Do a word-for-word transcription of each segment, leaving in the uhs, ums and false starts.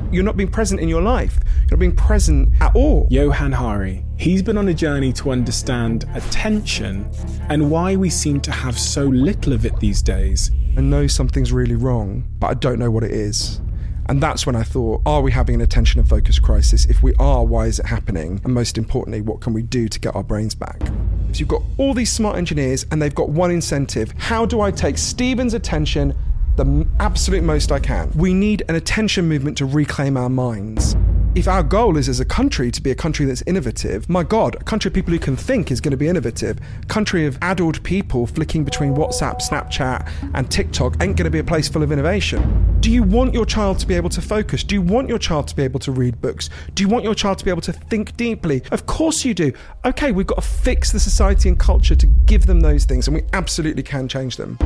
you're not being present in your life. You're not being present at all. Johann Hari. He's been on a journey to understand attention and why we seem to have so little of it these days. I know something's really wrong, but I don't know what it is. And that's when I thought, are we having an attention and focus crisis? If we are, why is it happening? And most importantly, what can we do to get our brains back? So you've got all these smart engineers and they've got one incentive. How do I take Stephen's attention the absolute most I can? We need an attention movement to reclaim our minds. If our goal is as a country to be a country that's innovative, my God, a country of people who can think is going to be innovative. A country of addled people flicking between WhatsApp, Snapchat and TikTok ain't going to be a place full of innovation. Do you want your child to be able to focus? Do you want your child to be able to read books? Do you want your child to be able to think deeply? Of course you do. Okay, we've got to fix the society and culture to give them those things, and we absolutely can change them.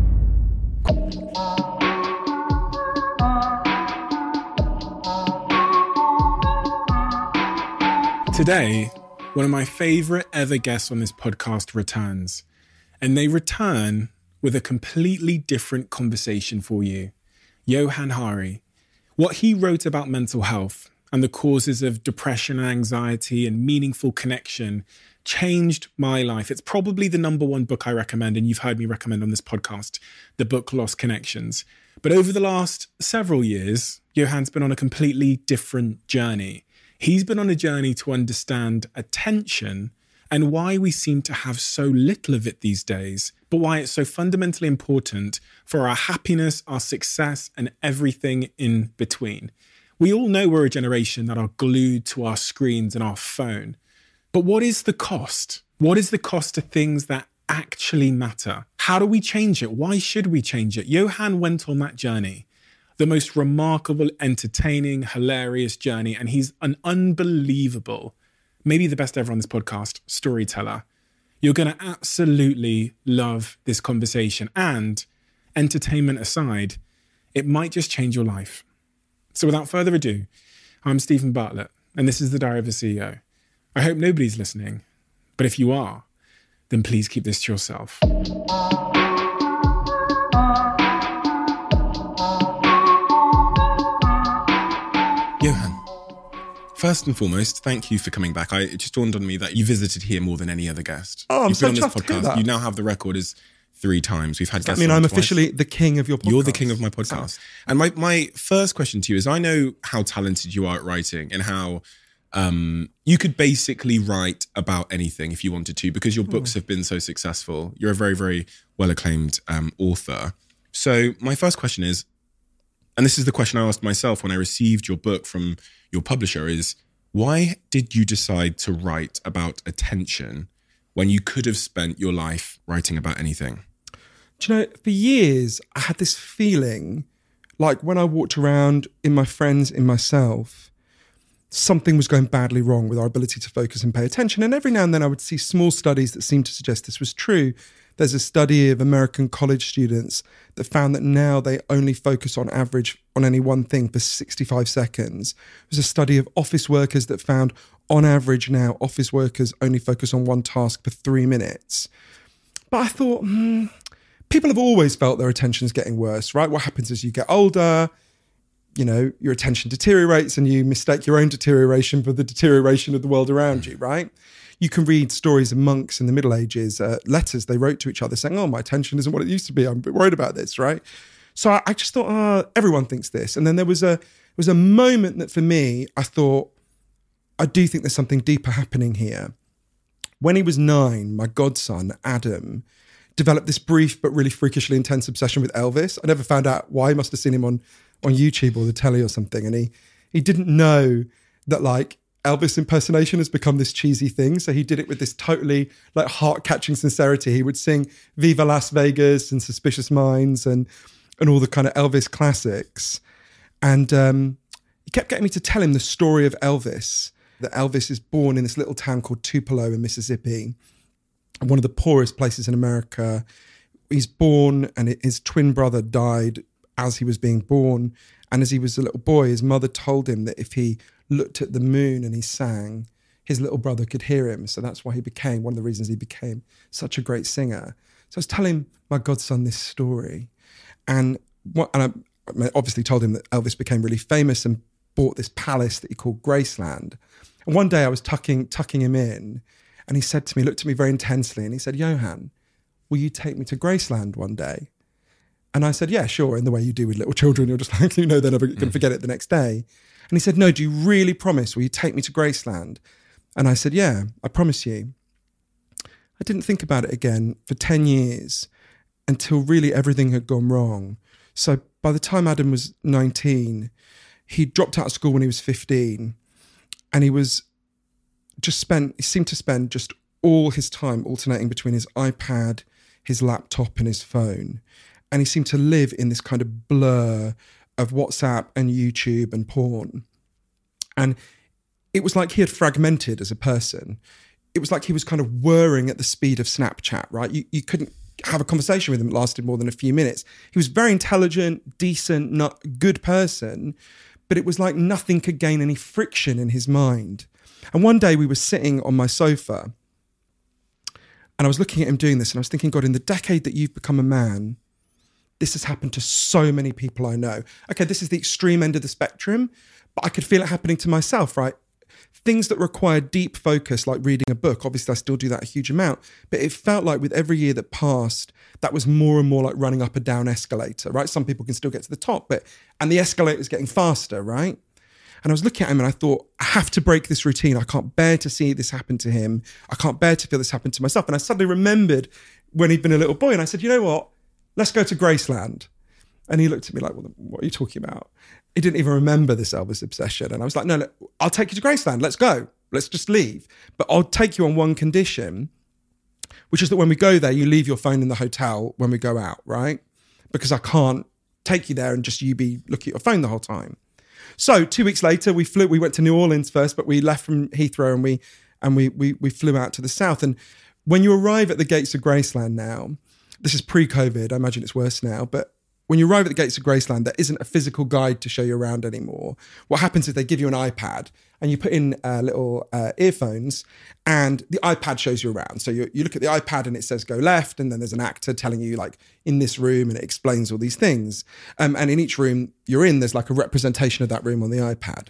Today, one of my favourite ever guests on this podcast returns, and they return with a completely different conversation for you. Johann Hari. What he wrote about mental health and the causes of depression and anxiety and meaningful connection changed my life. It's probably the number one book I recommend, and you've heard me recommend on this podcast, the book Lost Connections. But over the last several years, Johann's been on a completely different journey. He's been on a journey to understand attention and why we seem to have so little of it these days, but why it's so fundamentally important for our happiness, our success, and everything in between. We all know we're a generation that are glued to our screens and our phone. But what is the cost? What is the cost to things that actually matter? How do we change it? Why should we change it? Johann went on that journey. The most remarkable, entertaining, hilarious journey. And he's an unbelievable, maybe the best ever on this podcast, storyteller. You're going to absolutely love this conversation. And entertainment aside, it might just change your life. So without further ado, I'm Stephen Bartlett, and this is the Diary of a C E O. I hope nobody's listening, but if you are, then please keep this to yourself. Johann, first and foremost, thank you for coming back. I, it just dawned on me that you visited here more than any other guest. Oh, I'm You've so been on chuffed this to hear podcast. that. You now have the record as three times. We've had Does that guests mean on I'm twice. officially the king of your podcast? You're the king of my podcast. And my, my first question to you is, I know how talented you are at writing and how um, you could basically write about anything if you wanted to, because your books have been so successful. You're a very, very well-acclaimed um, author. So my first question is, and this is the question I asked myself when I received your book from your publisher, is why did you decide to write about attention when you could have spent your life writing about anything? Do you know, for years, I had this feeling like when I walked around in my friends, in myself, something was going badly wrong with our ability to focus and pay attention. And every now and then I would see small studies that seemed to suggest this was true. There's a study of American college students that found that now they only focus on average on any one thing for sixty-five seconds. There's a study of office workers that found on average now office workers only focus on one task for three minutes. But I thought, hmm, people have always felt their attention is getting worse, right? What happens as you get older, you know, your attention deteriorates and you mistake your own deterioration for the deterioration of the world around you, right? You can read stories of monks in the Middle Ages, uh, letters they wrote to each other saying, oh, my attention isn't what it used to be. I'm a bit worried about this, right? So I, I just thought, oh, everyone thinks this. And then there was a there was a moment that for me, I thought, I do think there's something deeper happening here. When he was nine, my godson, Adam, developed this brief but really freakishly intense obsession with Elvis. I never found out why. I must have seen him on, on YouTube or the telly or something. And he he didn't know that like Elvis impersonation has become this cheesy thing. So he did it with this totally like heart-catching sincerity. He would sing Viva Las Vegas and Suspicious Minds and and all the kind of Elvis classics. And um, he kept getting me to tell him the story of Elvis, that Elvis is born in this little town called Tupelo in Mississippi, one of the poorest places in America. He's born and his twin brother died as he was being born. And as he was a little boy, his mother told him that if he looked at the moon and he sang, his little brother could hear him. So that's why he became, one of the reasons he became such a great singer. So I was telling my godson this story. And, what, and I, I obviously told him that Elvis became really famous and bought this palace that he called Graceland. And one day I was tucking tucking him in, and he said to me, looked at me very intensely, and he said, Johan, will you take me to Graceland one day? And I said, yeah, sure, in the way you do with little children. You're just like, you know, they're never going to forget it the next day. And he said, no, do you really promise? Will you take me to Graceland? And I said, yeah, I promise you. I didn't think about it again for ten years until really everything had gone wrong. So by the time Adam was nineteen, he dropped out of school when he was fifteen, and he was just spent, he seemed to spend just all his time alternating between his iPad, his laptop and his phone. And he seemed to live in this kind of blur of WhatsApp and YouTube and porn. And it was like he had fragmented as a person. It was like he was kind of whirring at the speed of Snapchat, right? You, you couldn't have a conversation with him that lasted more than a few minutes. He was very intelligent, decent, not good person, but it was like nothing could gain any friction in his mind. And one day we were sitting on my sofa and I was looking at him doing this and I was thinking, God, in the decade that you've become a man, this has happened to so many people I know. Okay, this is the extreme end of the spectrum, but I could feel it happening to myself, right? Things that require deep focus, like reading a book, obviously I still do that a huge amount, but it felt like with every year that passed, that was more and more like running up a down escalator, right? Some people can still get to the top, but, and the escalator is getting faster, right? And I was looking at him and I thought, I have to break this routine. I can't bear to see this happen to him. I can't bear to feel this happen to myself. And I suddenly remembered when he'd been a little boy and I said, you know what? Let's go to Graceland. And he looked at me like, well, what are you talking about? He didn't even remember this Elvis obsession. And I was like, no, no, I'll take you to Graceland. Let's go. Let's just leave. But I'll take you on one condition, which is that when we go there, you leave your phone in the hotel when we go out, right? Because I can't take you there and just you be looking at your phone the whole time. So two weeks later, we flew, we went to New Orleans first, but we left from Heathrow and we and we we we flew out to the south. And when you arrive at the gates of Graceland now, this is pre-COVID, I imagine it's worse now, but when you arrive at the gates of Graceland, there isn't a physical guide to show you around anymore. What happens is they give you an iPad and you put in uh, little uh, earphones and the iPad shows you around. So you, you look at the iPad and it says go left, and then there's an actor telling you like in this room, and it explains all these things. Um, and in each room you're in, there's like a representation of that room on the iPad.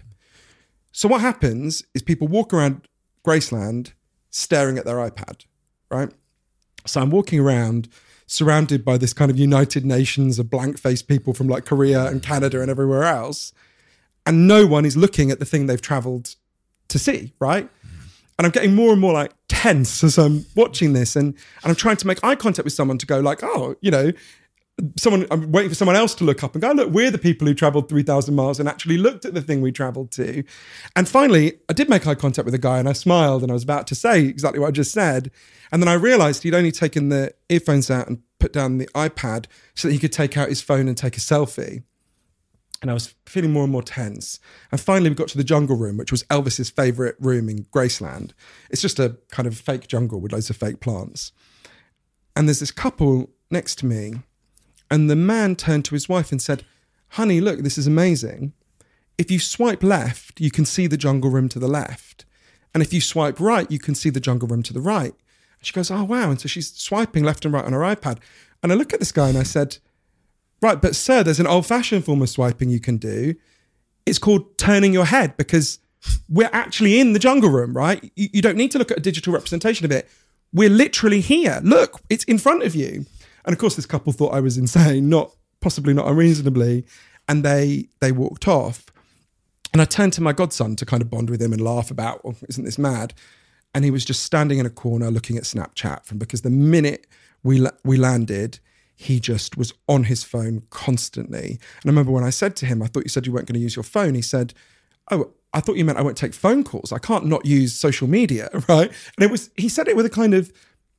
So what happens is people walk around Graceland staring at their iPad, right? So I'm walking around surrounded by this kind of United Nations of blank-faced people from like Korea and Canada and everywhere else. And no one is looking at the thing they've traveled to see, right? And I'm getting more and more like tense as I'm watching this. And, and I'm trying to make eye contact with someone to go like, oh, you know, someone, I'm waiting for someone else to look up and go, look, we're the people who traveled three thousand miles and actually looked at the thing we traveled to. And finally, I did make eye contact with the guy and I smiled and I was about to say exactly what I just said. And then I realized he'd only taken the earphones out and put down the iPad so that he could take out his phone and take a selfie. And I was feeling more and more tense. And finally we got to the jungle room, which was Elvis's favorite room in Graceland. It's just a kind of fake jungle with loads of fake plants. And there's this couple next to me. And the man turned to his wife and said, honey, look, this is amazing. If you swipe left, you can see the jungle room to the left. And if you swipe right, you can see the jungle room to the right. And she goes, oh, wow. And so she's swiping left and right on her iPad. And I look at this guy and I said, right, but sir, there's an old-fashioned form of swiping you can do. It's called turning your head, because we're actually in the jungle room, right? You, you don't need to look at a digital representation of it. We're literally here. Look, it's in front of you. And of course, this couple thought I was insane, not possibly not unreasonably, and they they walked off. And I turned to my godson to kind of bond with him and laugh about, oh, isn't this mad? And he was just standing in a corner looking at Snapchat, from because the minute we we landed, he just was on his phone constantly. And I remember when I said to him, I thought you said you weren't going to use your phone. He said, oh, I thought you meant I won't take phone calls. I can't not use social media, right? And it was, he said it with a kind of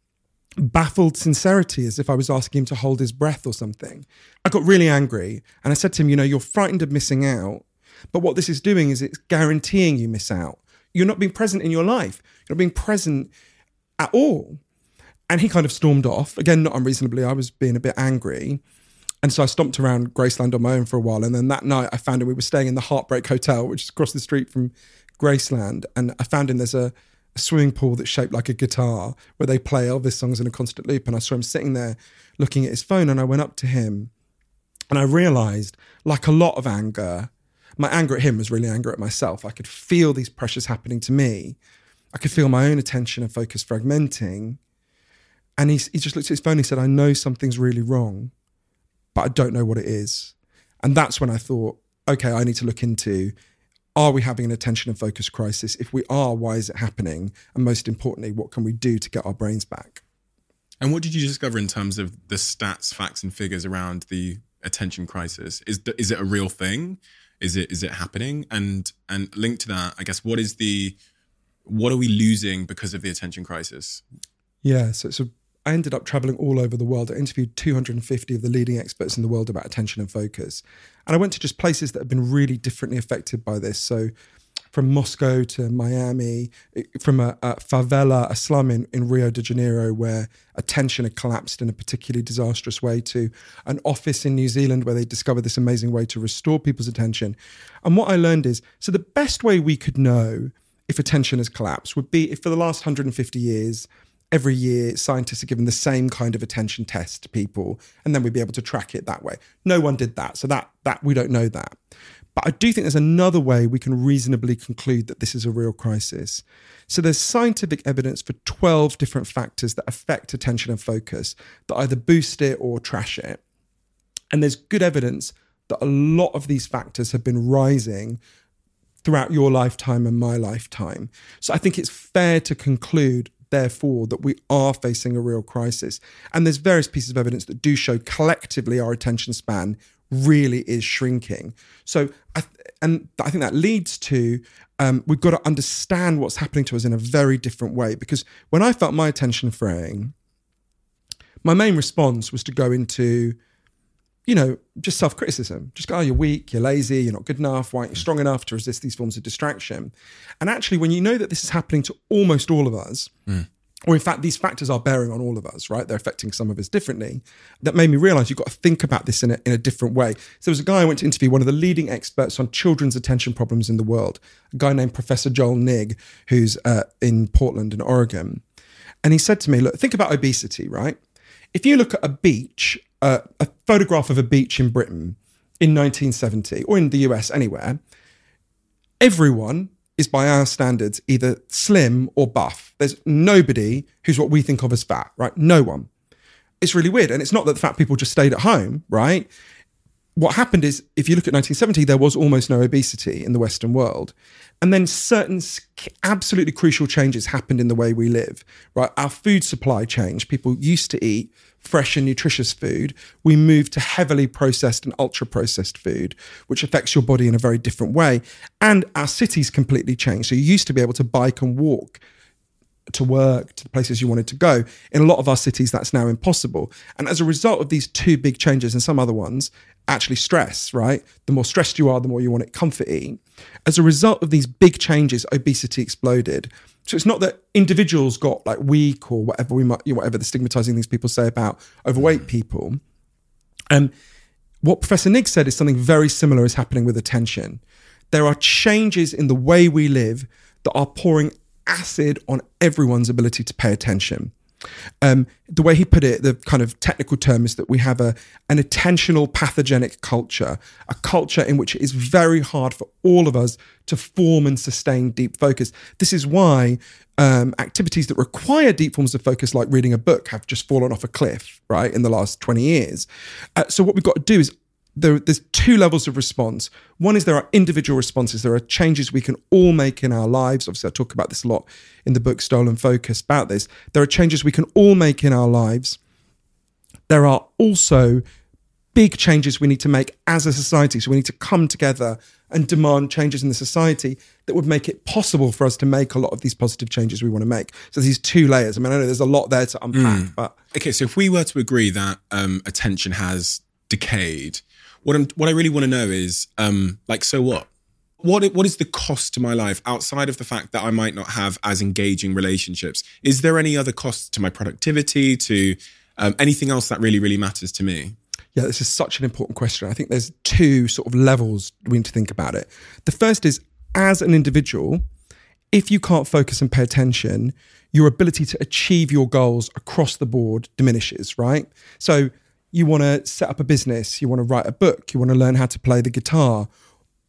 baffled sincerity, as if I was asking him to hold his breath or something. I got really angry and I said to him, you know, you're frightened of missing out, but what this is doing is it's guaranteeing you miss out. You're not being present in your life. You're not being present at all. And he kind of stormed off. Again, not unreasonably, I was being a bit angry. And so I stomped around Graceland on my own for a while. And then that night I found him, we were staying in the Heartbreak Hotel, which is across the street from Graceland. And I found him, there's a, a swimming pool that's shaped like a guitar where they play Elvis songs in a constant loop. And I saw him sitting there looking at his phone, and I went up to him and I realized, like a lot of anger, My anger at him was really anger at myself. I could feel these pressures happening to me. I could feel my own attention and focus fragmenting. And he, he just looked at his phone and he said, I know something's really wrong, but I don't know what it is. And that's when I thought, okay, I need to look into, are we having an attention and focus crisis? If we are, why is it happening? And most importantly, what can we do to get our brains back? And what did you discover in terms of the stats, facts and figures around the attention crisis? Is is it a real thing? Is it is it happening? And and linked to that, I guess, what is the, what are we losing because of the attention crisis? Yeah, so, so I ended up traveling all over the world. I interviewed two hundred fifty of the leading experts in the world about attention and focus. And I went to just places that have been really differently affected by this. So from Moscow to Miami, from a, a favela, a slum in, in Rio de Janeiro where attention had collapsed in a particularly disastrous way, to an office in New Zealand where they discovered this amazing way to restore people's attention. And what I learned is, so the best way we could know if attention has collapsed would be if for the last one hundred fifty years, every year scientists are given the same kind of attention test to people, and then we'd be able to track it that way. No one did that. So that that we don't know that. But I do think there's another way we can reasonably conclude that this is a real crisis. So there's scientific evidence for twelve different factors that affect attention and focus that either boost it or trash it. And there's good evidence that a lot of these factors have been rising throughout your lifetime and my lifetime. So I think it's fair to conclude, therefore, that we are facing a real crisis. And there's various pieces of evidence that do show collectively our attention span really is shrinking. So, I th- and I think that leads to, um, we've got to understand what's happening to us in a very different way. Because when I felt my attention fraying, my main response was to go into, you know, just self-criticism. Just go, oh, you're weak, you're lazy, you're not good enough, why aren't you strong enough to resist these forms of distraction? And actually, when you know that this is happening to almost all of us, mm. or in fact, these factors are bearing on all of us, right? They're affecting some of us differently. That made me realize you've got to think about this in a, in a different way. So there was a guy I went to interview, one of the leading experts on children's attention problems in the world, a guy named Professor Joel Nigg, who's uh, in Portland in Oregon. And he said to me, look, think about obesity, right? If you look at a beach, uh, a photograph of a beach in Britain in nineteen seventy, or in the U S, anywhere, everyone is by our standards either slim or buff. There's nobody who's what we think of as fat, right? No one. It's really weird. And it's not that the fat people just stayed at home, right? What happened is, if you look at nineteen seventy, there was almost no obesity in the Western world. And then certain absolutely crucial changes happened in the way we live, right? Our food supply changed. People used to eat fresh and nutritious food. We moved to heavily processed and ultra processed food, which affects your body in a very different way. And our cities completely changed. So you used to be able to bike and walk to work, to the places you wanted to go. In a lot of our cities, that's now impossible. And as a result of these two big changes and some other ones, actually stress, right? The more stressed you are, the more you want it comforty. As a result of these big changes, obesity exploded. So it's not that individuals got like weak or whatever we might, you know, whatever the stigmatizing things people say about overweight people. And um, what Professor Nigg said is something very similar is happening with attention. There are changes in the way we live that are pouring acid on everyone's ability to pay attention. Um, the way he put it, the kind of technical term is that we have a an attentional pathogenic culture, a culture in which it is very hard for all of us to form and sustain deep focus. This is why um, activities that require deep forms of focus, like reading a book, have just fallen off a cliff, right, in the last twenty years. Uh, so what we've got to do is, There, there's two levels of response. One is there are individual responses. There are changes we can all make in our lives. Obviously, I talk about this a lot in the book Stolen Focus about this. There are changes we can all make in our lives. There are also big changes we need to make as a society. So we need to come together and demand changes in the society that would make it possible for us to make a lot of these positive changes we want to make. So these two layers. I mean, I know there's a lot there to unpack. Mm. But okay, so if we were to agree that um, attention has decayed, What I'm, what I really want to know is, um, like, so what? What what is the cost to my life outside of the fact that I might not have as engaging relationships? Is there any other cost to my productivity, to um, anything else that really, really matters to me? Yeah, this is such an important question. I think there's two sort of levels we need to think about it. The first is, as an individual, if you can't focus and pay attention, your ability to achieve your goals across the board diminishes, right? So you want to set up a business, you want to write a book, you want to learn how to play the guitar.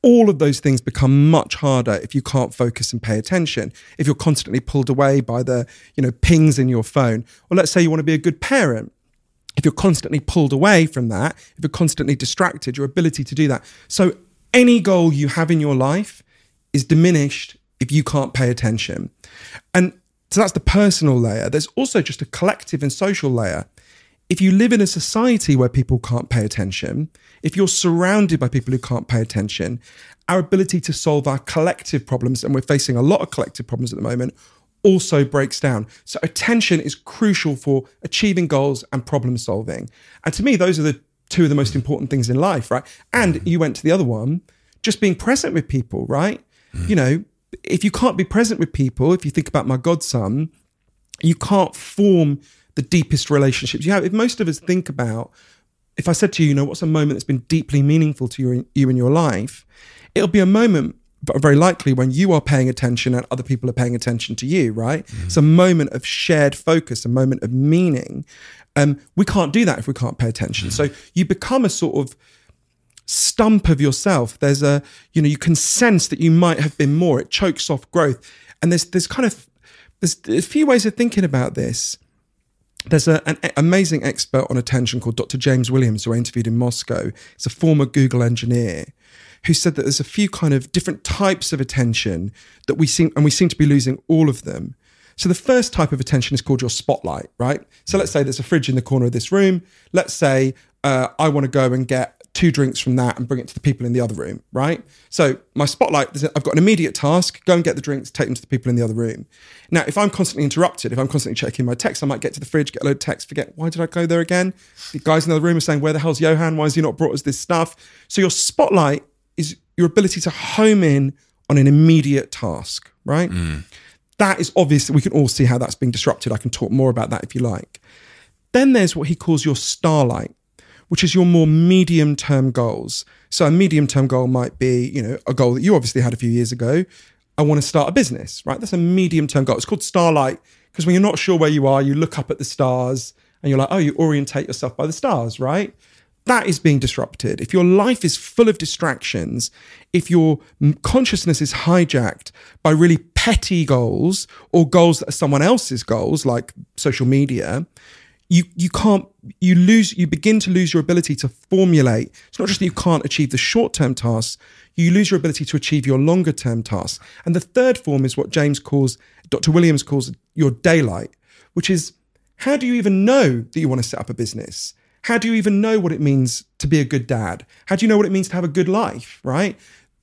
all of those things become much harder if you can't focus and pay attention. If you're constantly pulled away by the, you know, pings in your phone, or let's say you want to be a good parent. If you're constantly pulled away from that, if you're constantly distracted, your ability to do that. So any goal you have in your life is diminished if you can't pay attention. And so that's the personal layer. There's also just a collective and social layer. If you live in a society where people can't pay attention, if you're surrounded by people who can't pay attention, our ability to solve our collective problems, and we're facing a lot of collective problems at the moment, also breaks down. So attention is crucial for achieving goals and problem solving. And to me, those are the two of the most important things in life, right? And you went to the other one, just being present with people, right? Mm. You know, if you can't be present with people, if you think about my godson, you can't form the deepest relationships you have. If most of us think about, if I said to you, you know, what's a moment that's been deeply meaningful to you, you in your life, it'll be a moment, but very likely when you are paying attention and other people are paying attention to you, right? Mm-hmm. It's a moment of shared focus, a moment of meaning. Um, we can't do that if we can't pay attention. Mm-hmm. So you become a sort of stump of yourself. There's a, you know, you can sense that you might have been more. It chokes off growth. And there's there's kind of, there's a few ways of thinking about this. There's a, an amazing expert on attention called Doctor James Williams, who I interviewed in Moscow. He's a former Google engineer, who said that there's a few kind of different types of attention that we seem, and we seem to be losing all of them. So the first type of attention is called your spotlight, right? So let's say there's a fridge in the corner of this room. Let's say uh, I want to go and get two drinks from that and bring it to the people in the other room, right? So my spotlight, I've got an immediate task, go and get the drinks, take them to the people in the other room. Now, if I'm constantly interrupted, if I'm constantly checking my text, I might get to the fridge, get a load of text, forget, why did I go there again? The guys in the other room are saying, where the hell's Johan? Why has he not brought us this stuff? So your spotlight is your ability to home in on an immediate task, right? Mm. That is obvious. We can all see how that's being disrupted. I can talk more about that if you like. Then there's what he calls your starlight, which is your more medium-term goals. So a medium-term goal might be, you know, a goal that you obviously had a few years ago. I want to start a business, right? That's a medium-term goal. It's called starlight because when you're not sure where you are, you look up at the stars and you're like, oh, you orientate yourself by the stars, right? That is being disrupted. If your life is full of distractions, if your consciousness is hijacked by really petty goals or goals that are someone else's goals, like social media, You you can't, you lose, you begin to lose your ability to formulate. It's not just that you can't achieve the short-term tasks, you lose your ability to achieve your longer-term tasks. And the third form is what James calls, Doctor Williams calls your daylight, which is, how do you even know that you want to set up a business? How do you even know what it means to be a good dad? How do you know what it means to have a good life, right?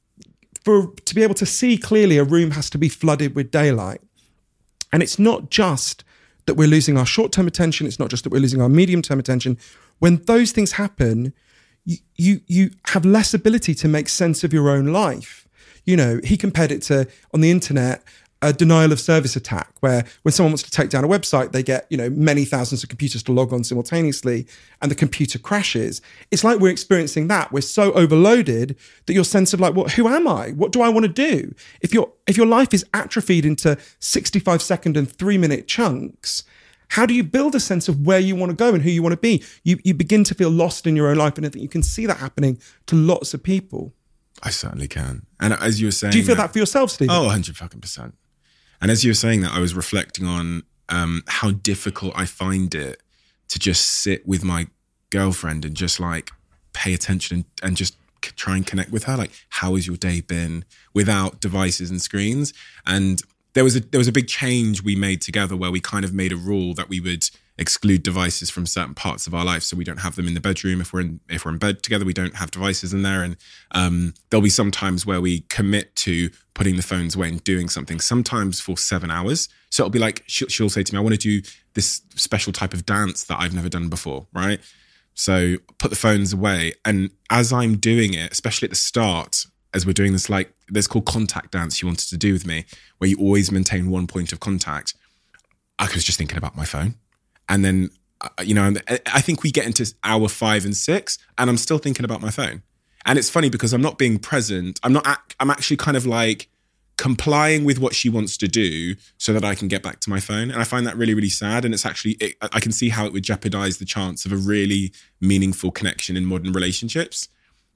For to be able to see clearly, a room has to be flooded with daylight. And it's not just that we're losing our short-term attention. It's not just that we're losing our medium-term attention. When those things happen, you, you you have less ability to make sense of your own life. You know, he compared it to, on the internet, a denial of service attack, where when someone wants to take down a website, they get, you know, many thousands of computers to log on simultaneously and the computer crashes. It's like we're experiencing that. We're so overloaded that your sense of like, what, who am I? What do I want to do? If your if your life is atrophied into sixty-five second and three minute chunks, how do you build a sense of where you want to go and who you want to be? You you begin to feel lost in your own life, and I think you can see that happening to lots of people. I certainly can. And as you were saying, do you feel that, that for yourself, Stephen? Oh, one hundred fucking percent. And as you were saying that, I was reflecting on um, how difficult I find it to just sit with my girlfriend and just like pay attention and, and just c- try and connect with her. Like, how has your day been without devices and screens? And there was a there was a big change we made together where we kind of made a rule that we would exclude devices from certain parts of our life, so we don't have them in the bedroom. If we're in if we're in bed together, we don't have devices in there. And um, there'll be some times where we commit to putting the phones away and doing something, sometimes for seven hours. So it'll be like, she'll, she'll say to me, I want to do this special type of dance that I've never done before, right? So put the phones away. And as I'm doing it, especially at the start, as we're doing this, like, there's called contact dance she wanted to do with me, where you always maintain one point of contact. I was just thinking about my phone. And then, you know, I think we get into hour five and six and I'm still thinking about my phone. And it's funny because I'm not being present. I'm not, I'm actually kind of like complying with what she wants to do so that I can get back to my phone. And I find that really, really sad. And it's actually, it, I can see how it would jeopardize the chance of a really meaningful connection in modern relationships.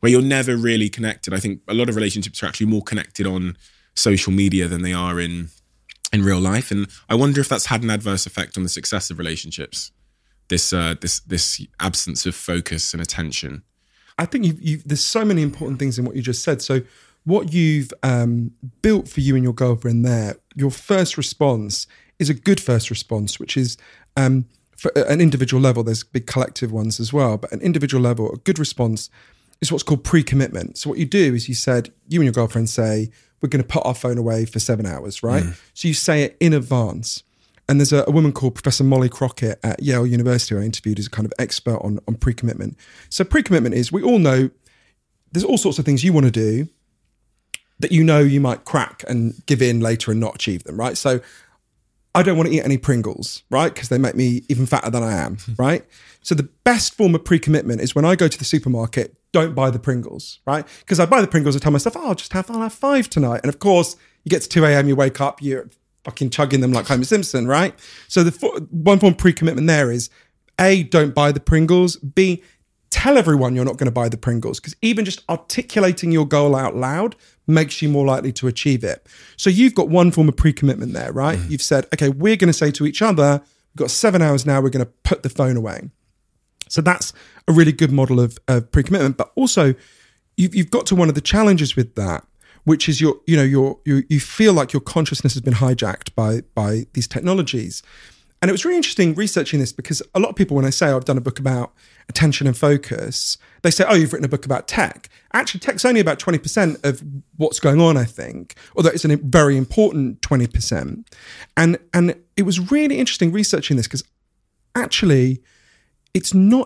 where you're never really connected. I think a lot of relationships are actually more connected on social media than they are in in real life. And I wonder if that's had an adverse effect on the success of relationships, this uh, this this absence of focus and attention. I think you've, you've, there's so many important things in what you just said. So what you've um, built for you and your girlfriend there, your first response is a good first response, which is um, for an individual level. There's big collective ones as well, but an individual level, a good response is what's called pre-commitment. So what you do is you said, you and your girlfriend say, we're going to put our phone away for seven hours, right? Mm. So you say it in advance. And there's a, a woman called Professor Molly Crockett at Yale University who I interviewed as a kind of expert on, on pre-commitment. So pre-commitment is, we all know there's all sorts of things you want to do that you know you might crack and give in later and not achieve them, right? So I don't want to eat any Pringles, right? Because they make me even fatter than I am, right? So the best form of pre-commitment is when I go to the supermarket, don't buy the Pringles, right? Because I buy the Pringles, I tell myself, oh, I'll just have, I'll have five tonight. And of course, you get to two a.m., you wake up, you're fucking chugging them like Homer Simpson, right? So the fo- one form of pre-commitment there is, A, don't buy the Pringles. B, tell everyone you're not going to buy the Pringles, because even just articulating your goal out loud makes you more likely to achieve it. So you've got one form of pre-commitment there, right? Mm. You've said, okay, we're going to say to each other, we've got seven hours now, we're going to put the phone away. So that's a really good model of, of pre-commitment. But also, you've, you've got to one of the challenges with that, which is your, you know, your, you you feel like your consciousness has been hijacked by by these technologies. And it was really interesting researching this, because a lot of people, when I say, oh, I've done a book about attention and focus, they say, oh, you've written a book about tech. Actually, tech's only about twenty percent of what's going on, I think, although it's a very important twenty percent. And, and it was really interesting researching this, because actually it's not,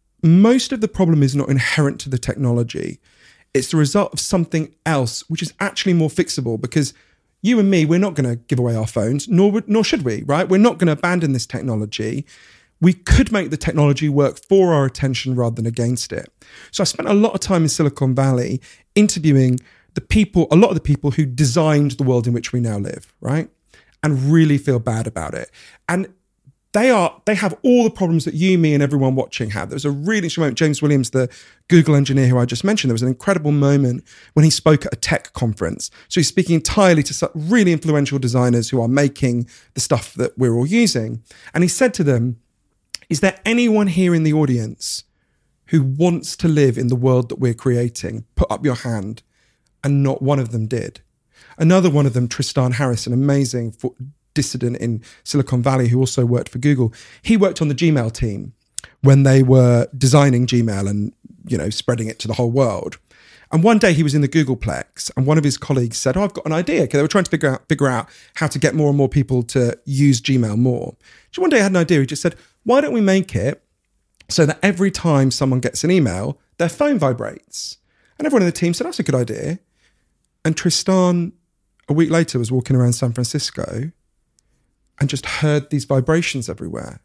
most of the problem is not inherent to the technology. It's the result of something else, which is actually more fixable, because you and me, we're not going to give away our phones, nor nor should we, right? We're not going to abandon this technology. We could make the technology work for our attention rather than against it. So I spent a lot of time in Silicon Valley interviewing the people, a lot of the people who designed the world in which we now live, right? And really feel bad about it. And They are. They have all the problems that you, me, and everyone watching have. There was a really interesting moment. James Williams, the Google engineer who I just mentioned, there was an incredible moment when he spoke at a tech conference. So he's speaking entirely to some really influential designers who are making the stuff that we're all using. And he said to them, is there anyone here in the audience who wants to live in the world that we're creating? Put up your hand. And not one of them did. Another one of them, Tristan Harris, an amazing fo- dissident in Silicon Valley who also worked for Google. He worked on the Gmail team when they were designing Gmail and, you know, spreading it to the whole world. And one day he was in the Googleplex and one of his colleagues said, oh, I've got an idea. Because they were trying to figure out, figure out how to get more and more people to use Gmail more. So one day I had an idea. He just said, why don't we make it so that every time someone gets an email, their phone vibrates? And everyone in the team said, that's a good idea. And Tristan, a week later, was walking around San Francisco and just heard these vibrations everywhere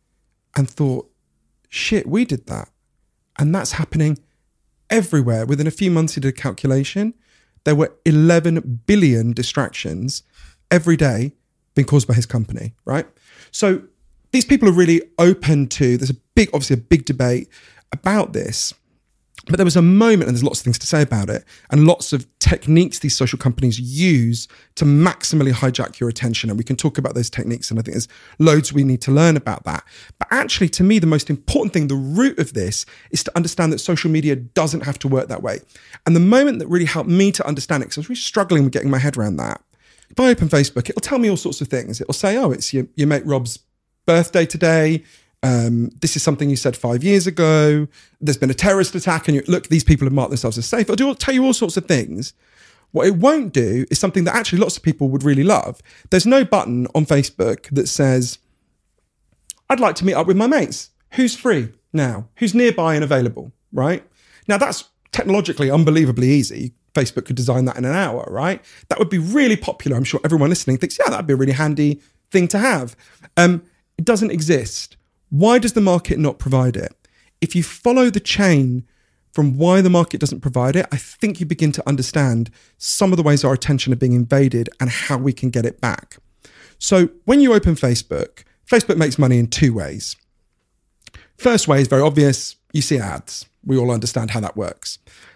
and thought, shit, we did that. And that's happening everywhere. Within a few months, he did a calculation. There were eleven billion distractions every day being caused by his company, right? So these people are really open to, there's a big, obviously a big debate about this. But there was a moment, and there's lots of things to say about it, and lots of techniques these social companies use to maximally hijack your attention. And we can talk about those techniques, and I think there's loads we need to learn about that. But actually, to me, the most important thing, the root of this, is to understand that social media doesn't have to work that way. And the moment that really helped me to understand it, because I was really struggling with getting my head around that, if I open Facebook, it'll tell me all sorts of things. It'll say, oh, it's your, your mate Rob's birthday today. Um, this is something you said five years ago. There's been a terrorist attack and you look, these people have marked themselves as safe. It'll do, tell you all sorts of things. What it won't do is something that actually lots of people would really love. There's no button on Facebook that says, I'd like to meet up with my mates. Who's free now? Who's nearby and available, right? Now that's technologically unbelievably easy. Facebook could design that in an hour, right? That would be really popular. I'm sure everyone listening thinks, yeah, that'd be a really handy thing to have. Um, it doesn't exist. Why does the market not provide it? If you follow the chain from why the market doesn't provide it, I think you begin to understand some of the ways our attention are being invaded and how we can get it back. So when you open Facebook, Facebook makes money in two ways. First way is very obvious. You see ads. We all understand how that works.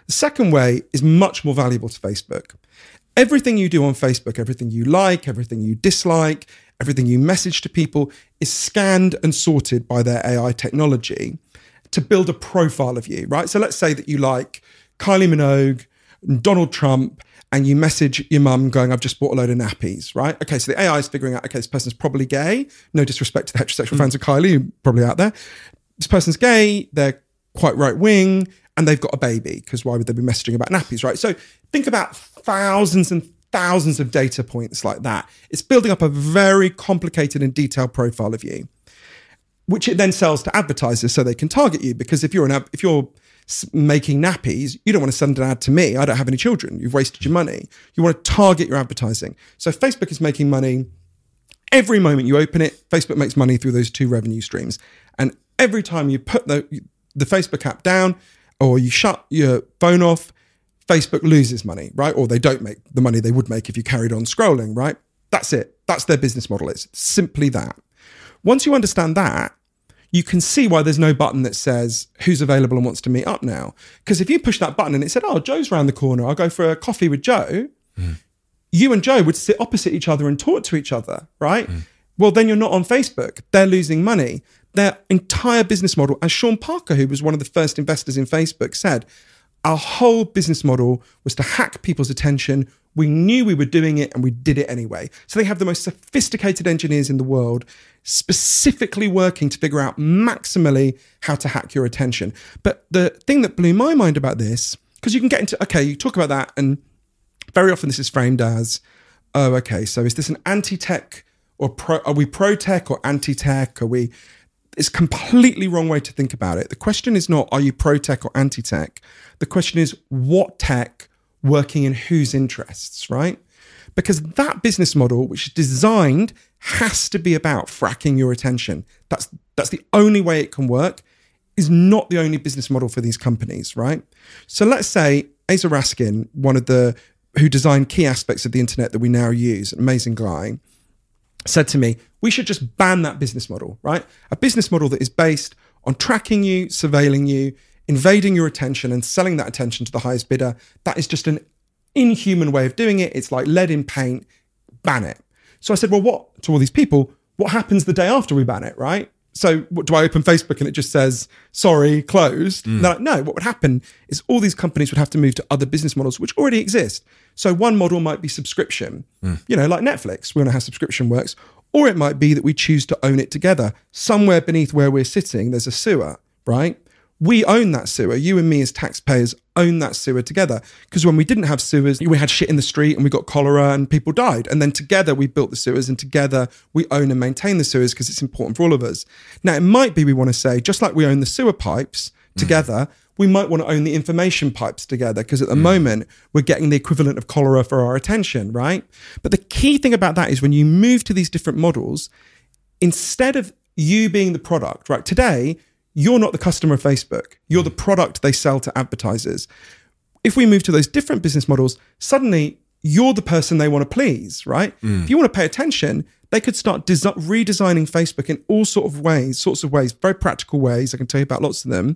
The second way is much more valuable to Facebook. Everything you do on Facebook, everything you like, everything you dislike, everything you message to people is scanned and sorted by their A I technology to build a profile of you, right? So let's say that you like Kylie Minogue, Donald Trump, and you message your mum going, I've just bought a load of nappies, right? Okay, so the A I is figuring out, okay, this person's probably gay. No disrespect to the heterosexual mm. fans of Kylie, who probably out there. This person's gay, they're quite right-wing, and they've got a baby, because why would they be messaging about nappies, right? So think about thousands and thousands of data points like that. It's building up a very complicated and detailed profile of you, which it then sells to advertisers so they can target you. Because if you're an if you're making nappies, you don't want to send an ad to me. I don't have any children. You've wasted your money. You want to target your advertising. So Facebook is making money every moment you open it. Facebook makes money through those two revenue streams. And every time you put the, the Facebook app down or you shut your phone off, Facebook loses money, right? Or they don't make the money they would make if you carried on scrolling, right? That's it. That's their business model. It's simply that. Once you understand that, you can see why there's no button that says who's available and wants to meet up now. Because if you push that button and it said, oh, Joe's around the corner, I'll go for a coffee with Joe, mm. you and Joe would sit opposite each other and talk to each other, right? Mm. Well, then you're not on Facebook. They're losing money. Their entire business model, as Sean Parker, who was one of the first investors in Facebook, said, our whole business model was to hack people's attention. We knew we were doing it and we did it anyway. So they have the most sophisticated engineers in the world specifically working to figure out maximally how to hack your attention. But the thing that blew my mind about this, because you can get into, okay, you talk about that and very often this is framed as, oh, okay, so is this an anti-tech or pro, are we pro-tech or anti-tech? Are we, it's a completely wrong way to think about it. The question is not, are you pro-tech or anti-tech? The question is, what tech working in whose interests, right? Because that business model, which is designed, has to be about fracking your attention. That's that's the only way it can work, is not the only business model for these companies, right? So let's say Asa Raskin, one of the, who designed key aspects of the internet that we now use, an amazing guy, said to me, we should just ban that business model, right? A business model that is based on tracking you, surveilling you, invading your attention and selling that attention to the highest bidder. That is just an inhuman way of doing it. It's like lead in paint, ban it. So I said, well, what, to all these people, what happens the day after we ban it, right? So what, do I open Facebook and it just says, sorry, closed? Mm. They're like, no, what would happen is all these companies would have to move to other business models, which already exist. So one model might be subscription, mm. you know, like Netflix. We know how subscription works. Or it might be that we choose to own it together. Somewhere beneath where we're sitting, there's a sewer, right? We own that sewer. You and me as taxpayers own that sewer together. Because when we didn't have sewers, we had shit in the street and we got cholera and people died. And then together we built the sewers and together we own and maintain the sewers because it's important for all of us. Now, it might be we want to say, just like we own the sewer pipes together, mm. we might want to own the information pipes together because at the mm. moment we're getting the equivalent of cholera for our attention, right? But the key thing about that is when you move to these different models, instead of you being the product, right? Today, you're not the customer of Facebook. You're the product they sell to advertisers. If we move to those different business models, suddenly you're the person they want to please, right? Mm. If you want to pay attention, they could start desi- redesigning Facebook in all sorts of ways, sorts of ways, very practical ways. I can tell you about lots of them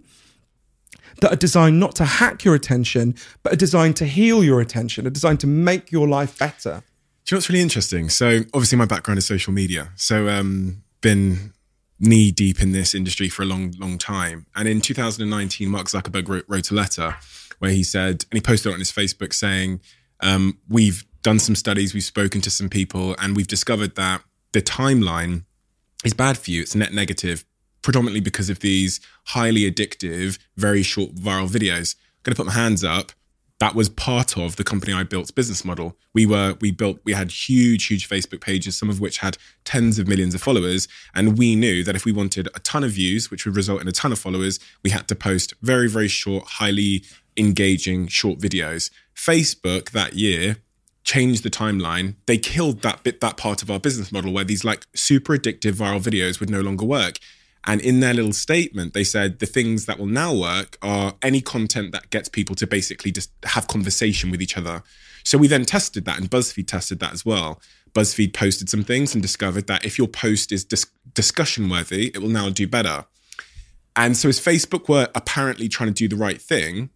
that are designed not to hack your attention, but are designed to heal your attention, are designed to make your life better. Do you know what's really interesting? So obviously my background is social media. So um, been knee deep in this industry for a long, long time. And in two thousand nineteen, Mark Zuckerberg wrote, wrote a letter where he said, and he posted it on his Facebook saying, um, we've done some studies, we've spoken to some people, and we've discovered that the timeline is bad for you. It's net negative, predominantly because of these highly addictive, very short viral videos. I'm going to put my hands up. That was part of the company I built's business model. We were, we built, we had huge, huge Facebook pages, some of which had tens of millions of followers. And we knew that if we wanted a ton of views, which would result in a ton of followers, we had to post very, very short, highly engaging short videos. Facebook that year changed the timeline. They killed that bit, that part of our business model where these like super addictive viral videos would no longer work. And in their little statement, they said the things that will now work are any content that gets people to basically just have conversation with each other. So we then tested that, and BuzzFeed tested that as well. BuzzFeed posted some things and discovered that if your post is dis- discussion worthy, it will now do better. And so as Facebook were apparently trying to do the right thing,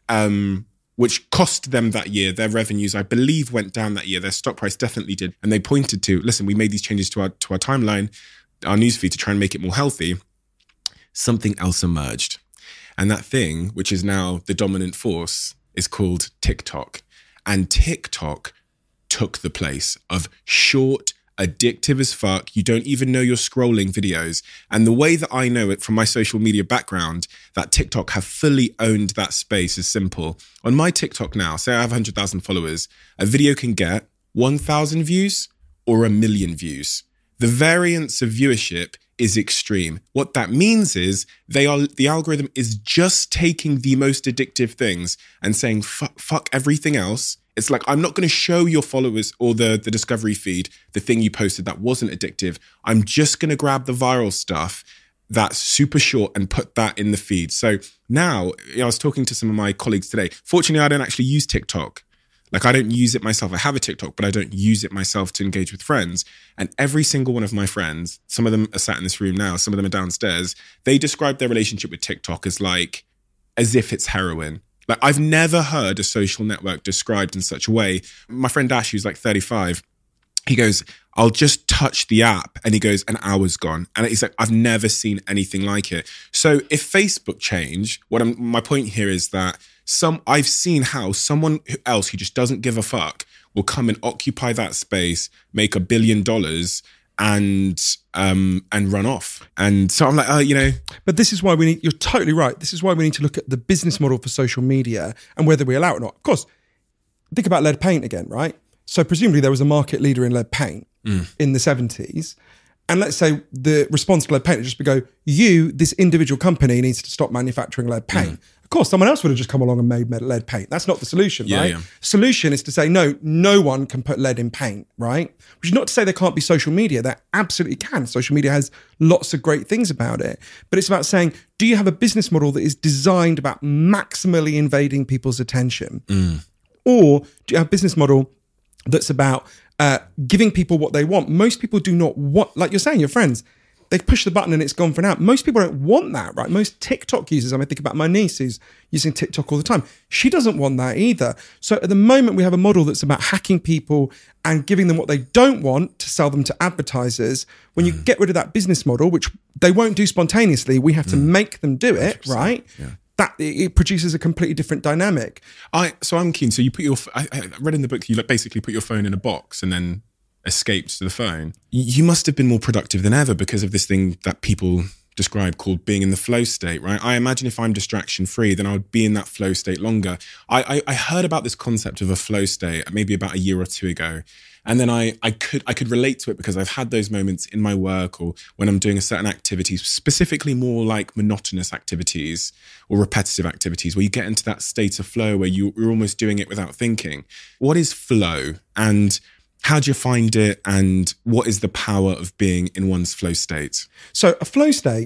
um, which cost them that year. Their revenues, I believe, went down that year. Their stock price definitely did. And they pointed to, listen, we made these changes to our to our timeline, our newsfeed to try and make it more healthy. Something else emerged. And that thing, which is now the dominant force, is called TikTok. And TikTok took the place of short, addictive as fuck. You don't even know you're scrolling videos. And the way that I know it from my social media background, that TikTok have fully owned that space is simple. On my TikTok now, say I have one hundred thousand followers, a video can get one thousand views or a million views. The variance of viewership is extreme. What that means is they are the algorithm is just taking the most addictive things and saying, fuck, fuck everything else. It's like, I'm not going to show your followers or the, the discovery feed the thing you posted that wasn't addictive. I'm just going to grab the viral stuff that's super short and put that in the feed. So now, you know, I was talking to some of my colleagues today. Fortunately, I don't actually use TikTok. Like, I don't use it myself. I have a TikTok, but I don't use it myself to engage with friends. And every single one of my friends, some of them are sat in this room now, some of them are downstairs, they describe their relationship with TikTok as like, as if it's heroin. Like, I've never heard a social network described in such a way. My friend Dash, who's like thirty-five, he goes, I'll just touch the app. And he goes, an hour's gone. And he's like, I've never seen anything like it. So if Facebook change, what I'm, my point here is that some I've seen how someone else who just doesn't give a fuck will come and occupy that space, make a billion dollars and um and run off. And so I'm like, oh, you know. But this is why we need, you're totally right. This is why we need to look at the business model for social media and whether we allow it or not. Of course, think about lead paint again, right? So presumably there was a market leader in lead paint mm. in the seventies. And let's say the response to lead paint would just be go, you, this individual company needs to stop manufacturing lead paint. Mm. Of course, someone else would have just come along and made lead paint. That's not the solution, yeah, right? Yeah. Solution is to say, no, no one can put lead in paint, right? Which is not to say there can't be social media. There absolutely can. Social media has lots of great things about it. But it's about saying, do you have a business model that is designed about maximally invading people's attention? Mm. Or do you have a business model that's about uh, giving people what they want? Most people do not want, like you're saying, your friends, they push the button and it's gone for an hour. Most people don't want that, right? Most TikTok users, I mean, think about my niece who's using TikTok all the time. She doesn't want that either. So at the moment, we have a model that's about hacking people and giving them what they don't want to sell them to advertisers. When you mm. get rid of that business model, which they won't do spontaneously, we have to mm. make them do it, right? Yeah. That it produces a completely different dynamic. I so I'm keen. So you put your, I, I read in the book, you basically put your phone in a box and then escaped to the phone. You must have been more productive than ever because of this thing that people describe called being in the flow state, right? I imagine if I'm distraction free, then I would be in that flow state longer. I, I, I heard about this concept of a flow state maybe about a year or two ago. And then I, I could I could relate to it because I've had those moments in my work or when I'm doing a certain activity, specifically more like monotonous activities or repetitive activities where you get into that state of flow where you, you're almost doing it without thinking. What is flow and how do you find it and what is the power of being in one's flow state? So a flow state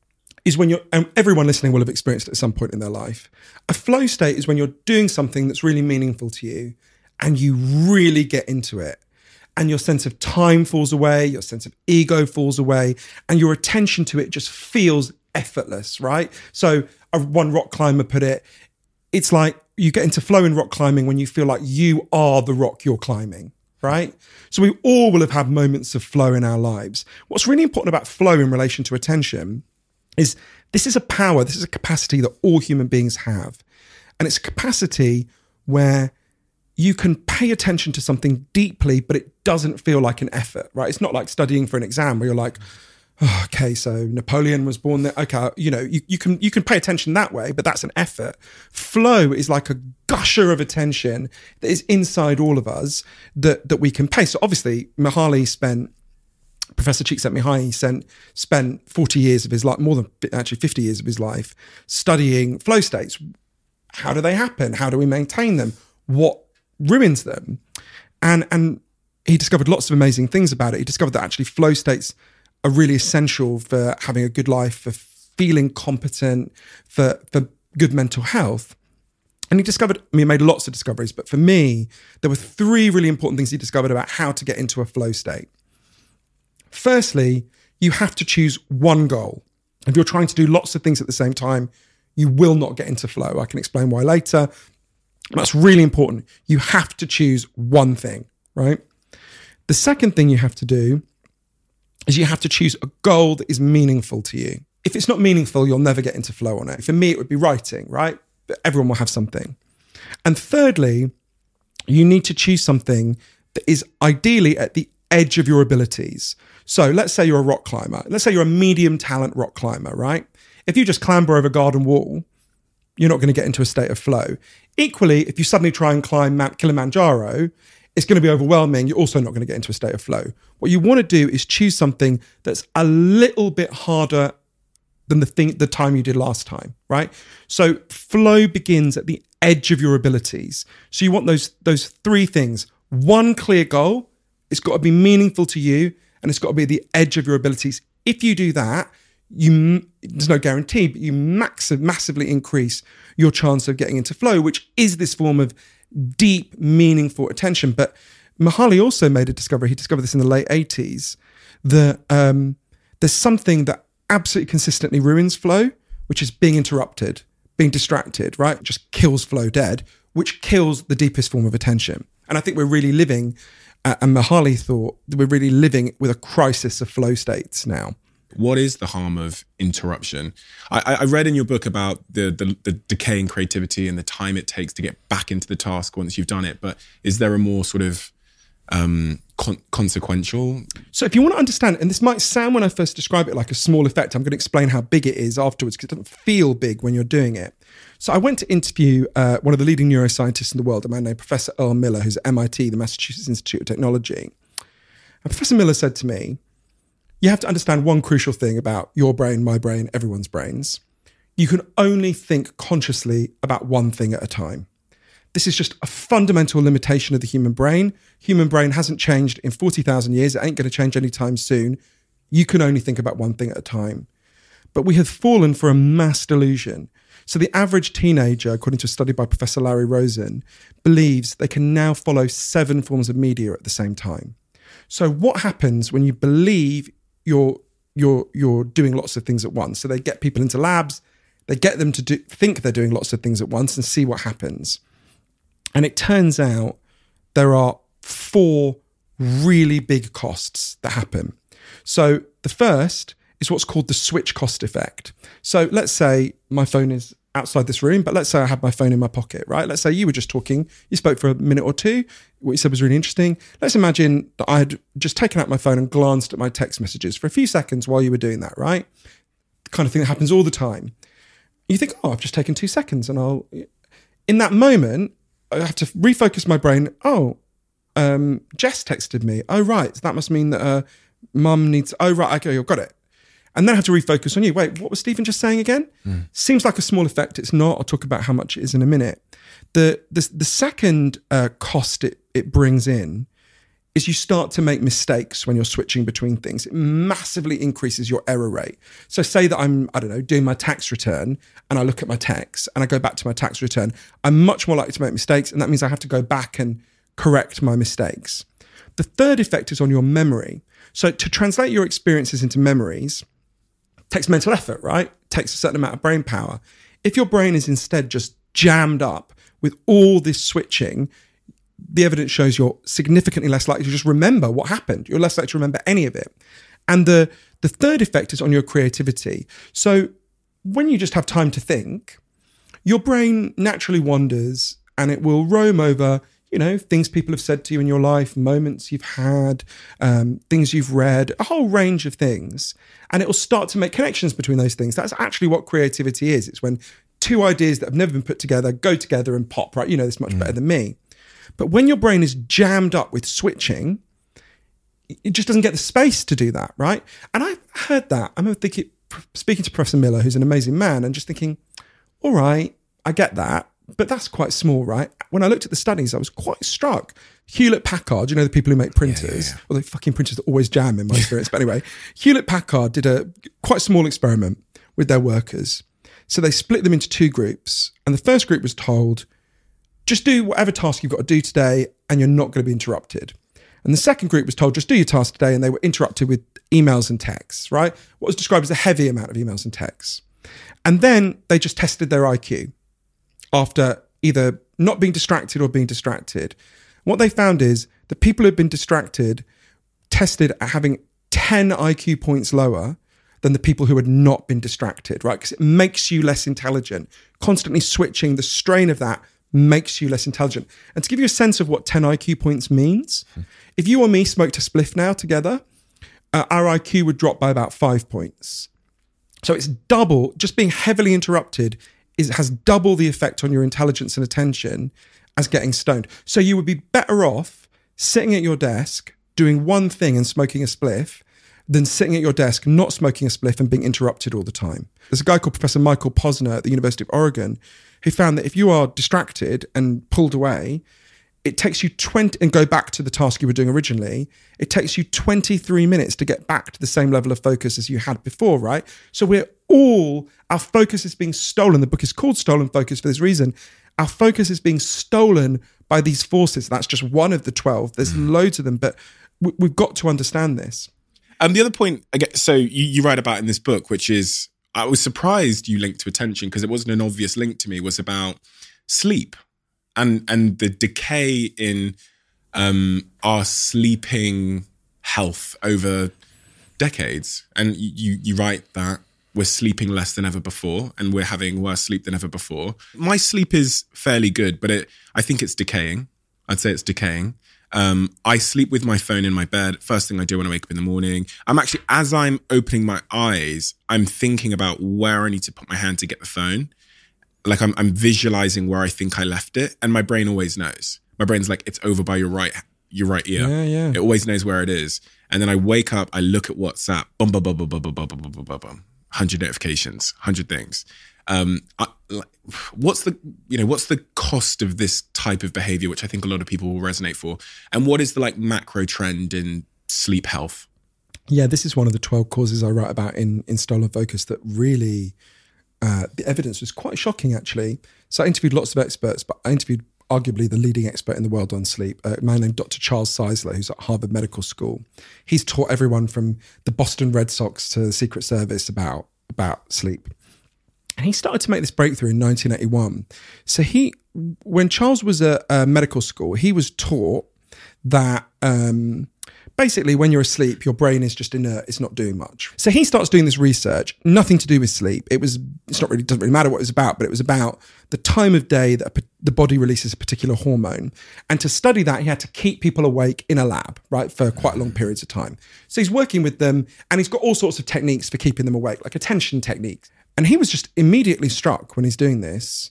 is when you're, and everyone listening will have experienced it at some point in their life. A flow state is when you're doing something that's really meaningful to you and you really get into it. And your sense of time falls away, your sense of ego falls away, and your attention to it just feels effortless, right? So a, one rock climber put it, it's like you get into flow in rock climbing when you feel like you are the rock you're climbing, right? So we all will have had moments of flow in our lives. What's really important about flow in relation to attention is this is a power, this is a capacity that all human beings have. And it's a capacity where you can pay attention to something deeply, but it doesn't feel like an effort, right? It's not like studying for an exam where you're like, oh, okay, so Napoleon was born there. Okay, you know, you, you can you can pay attention that way, but that's an effort. Flow is like a gusher of attention that is inside all of us that that we can pay. So obviously, Mihaly spent, Professor Csikszentmihalyi spent spent forty years of his life, more than actually fifty years of his life, studying flow states. How do they happen? How do we maintain them? What ruins them? And and he discovered lots of amazing things about it. He discovered that actually flow states are really essential for having a good life, for feeling competent, for, for good mental health. And he discovered, I mean, he made lots of discoveries, but for me, there were three really important things he discovered about how to get into a flow state. Firstly, you have to choose one goal. If you're trying to do lots of things at the same time, you will not get into flow. I can explain why later. That's really important. You have to choose one thing, right? The second thing you have to do is you have to choose a goal that is meaningful to you. If it's not meaningful, you'll never get into flow on it. For me, it would be writing, right? But everyone will have something. And thirdly, you need to choose something that is ideally at the edge of your abilities. So let's say you're a rock climber. Let's say you're a medium talent rock climber, right? If you just clamber over a garden wall, you're not going to get into a state of flow. Equally, if you suddenly try and climb Mount Kilimanjaro, it's going to be overwhelming. You're also not going to get into a state of flow. What you want to do is choose something that's a little bit harder than the thing, the time you did last time, right? So flow begins at the edge of your abilities. So you want those, those three things. One clear goal, it's got to be meaningful to you, and it's got to be at the edge of your abilities. If you do that, you there's no guarantee, but you massive, massively increase your chance of getting into flow, which is this form of deep, meaningful attention. But Mihaly also made a discovery. He discovered this in the late eighties, that um, there's something that absolutely consistently ruins flow, which is being interrupted, being distracted, right? It just kills flow dead, which kills the deepest form of attention. And I think we're really living, uh, and Mihaly thought that we're really living with a crisis of flow states now. What is the harm of interruption? I, I read in your book about the, the the decay in creativity and the time it takes to get back into the task once you've done it. But is there a more sort of um, con- consequential? So if you want to understand, and this might sound when I first describe it like a small effect, I'm going to explain how big it is afterwards, because it doesn't feel big when you're doing it. So I went to interview uh, one of the leading neuroscientists in the world, a man named Professor Earl Miller, who's at M I T, the Massachusetts Institute of Technology. And Professor Miller said to me, you have to understand one crucial thing about your brain, my brain, everyone's brains. You can only think consciously about one thing at a time. This is just a fundamental limitation of the human brain. Human brain hasn't changed in forty thousand years. It ain't going to change anytime soon. You can only think about one thing at a time. But we have fallen for a mass delusion. So the average teenager, according to a study by Professor Larry Rosen, believes they can now follow seven forms of media at the same time. So what happens when you believe you're you're you're doing lots of things at once? So they get people into labs, they get them to do, think they're doing lots of things at once and see what happens. And it turns out there are four really big costs that happen. So the first is what's called the switch cost effect. So let's say my phone is outside this room, but let's say I have my phone in my pocket, right? Let's say you were just talking, you spoke for a minute or two, what you said was really interesting. Let's imagine that I had just taken out my phone and glanced at my text messages for a few seconds while you were doing that, right? The kind of thing that happens all the time. You think, oh, I've just taken two seconds and I'll... In that moment, I have to refocus my brain. Oh, um, Jess texted me. Oh, right. So that must mean that uh, mum needs... Oh, right. Okay, I've got it. And then I have to refocus on you. Wait, what was Stephen just saying again? Mm. Seems like a small effect. It's not. I'll talk about how much it is in a minute. The the, the second uh, cost it, it brings in is you start to make mistakes when you're switching between things. It massively increases your error rate. So say that I'm, I don't know, doing my tax return and I look at my tax and I go back to my tax return. I'm much more likely to make mistakes, and that means I have to go back and correct my mistakes. The third effect is on your memory. So to translate your experiences into memories takes mental effort, right? Takes a certain amount of brain power. If your brain is instead just jammed up with all this switching, the evidence shows you're significantly less likely to just remember what happened. You're less likely to remember any of it. And the, the third effect is on your creativity. So when you just have time to think, your brain naturally wanders and it will roam over, you know, things people have said to you in your life, moments you've had, um, things you've read, a whole range of things. And it will start to make connections between those things. That's actually what creativity is. It's when two ideas that have never been put together go together and pop, right? You know this much mm. better than me. But when your brain is jammed up with switching, it just doesn't get the space to do that, right? And I heard that. I remember thinking, speaking to Professor Miller, who's an amazing man, and just thinking, all right, I get that. But that's quite small, right? When I looked at the studies, I was quite struck. Hewlett-Packard, you know, the people who make printers, yeah, yeah, yeah. Well, the fucking printers always jam in my experience. But anyway, Hewlett-Packard did a quite small experiment with their workers. So they split them into two groups. And the first group was told, just do whatever task you've got to do today and you're not going to be interrupted. And the second group was told, just do your task today, and they were interrupted with emails and texts, right? What was described as a heavy amount of emails and texts. And then they just tested their I Q after either not being distracted or being distracted. What they found is the people who had been distracted tested at having ten I Q points lower than the people who had not been distracted, right? Because it makes you less intelligent. Constantly switching, the strain of that makes you less intelligent. And to give you a sense of what ten I Q points means, hmm. if you or me smoked a spliff now together, uh, our I Q would drop by about five points. So it's double, just being heavily interrupted is has double the effect on your intelligence and attention as getting stoned. So you would be better off sitting at your desk, doing one thing and smoking a spliff, than sitting at your desk, not smoking a spliff and being interrupted all the time. There's a guy called Professor Michael Posner at the University of Oregon who found that if you are distracted and pulled away, it takes you twenty, and go back to the task you were doing originally, it takes you twenty-three minutes to get back to the same level of focus as you had before, right? So we're all, our focus is being stolen. The book is called Stolen Focus for this reason. Our focus is being stolen by these forces. That's just one of the twelve. There's mm. loads of them, but we, we've got to understand this. Um, the other point, again, so you, you write about in this book, which is, I was surprised you linked to attention because it wasn't an obvious link to me, was about sleep and and the decay in um, our sleeping health over decades. And you you write that we're sleeping less than ever before and we're having worse sleep than ever before. My sleep is fairly good, but it I think it's decaying. I'd say it's decaying. Um, I sleep with my phone in my bed. First thing I do when I wake up in the morning. I'm actually, as I'm opening my eyes, I'm thinking about where I need to put my hand to get the phone. Like I'm, I'm visualizing where I think I left it. And my brain always knows. My brain's like, it's over by your right, your right ear. Yeah, yeah. It always knows where it is. And then I wake up, I look at WhatsApp, bum, bum, bum, bum, bum, bum, bum, bum, bum, bum, bum, one hundred notifications, one hundred things. Um, I, what's the, you know, what's the cost of this type of behavior, which I think a lot of people will resonate for? And what is the like macro trend in sleep health? Yeah, this is one of the twelve causes I write about in, in Stolen Focus that really, uh, the evidence was quite shocking actually. So I interviewed lots of experts, but I interviewed arguably the leading expert in the world on sleep, a man named Doctor Charles Czeisler, who's at Harvard Medical School. He's taught everyone from the Boston Red Sox to the Secret Service about, about sleep. And he started to make this breakthrough in nineteen eighty-one. So he, when Charles was at a medical school, he was taught that um, basically when you're asleep, your brain is just inert, it's not doing much. So he starts doing this research, nothing to do with sleep. It was, it's not really, doesn't really matter what it was about, but it was about the time of day that a, the body releases a particular hormone. And to study that, he had to keep people awake in a lab, right, for quite long periods of time. So he's working with them and he's got all sorts of techniques for keeping them awake, like attention techniques. And he was just immediately struck when he's doing this,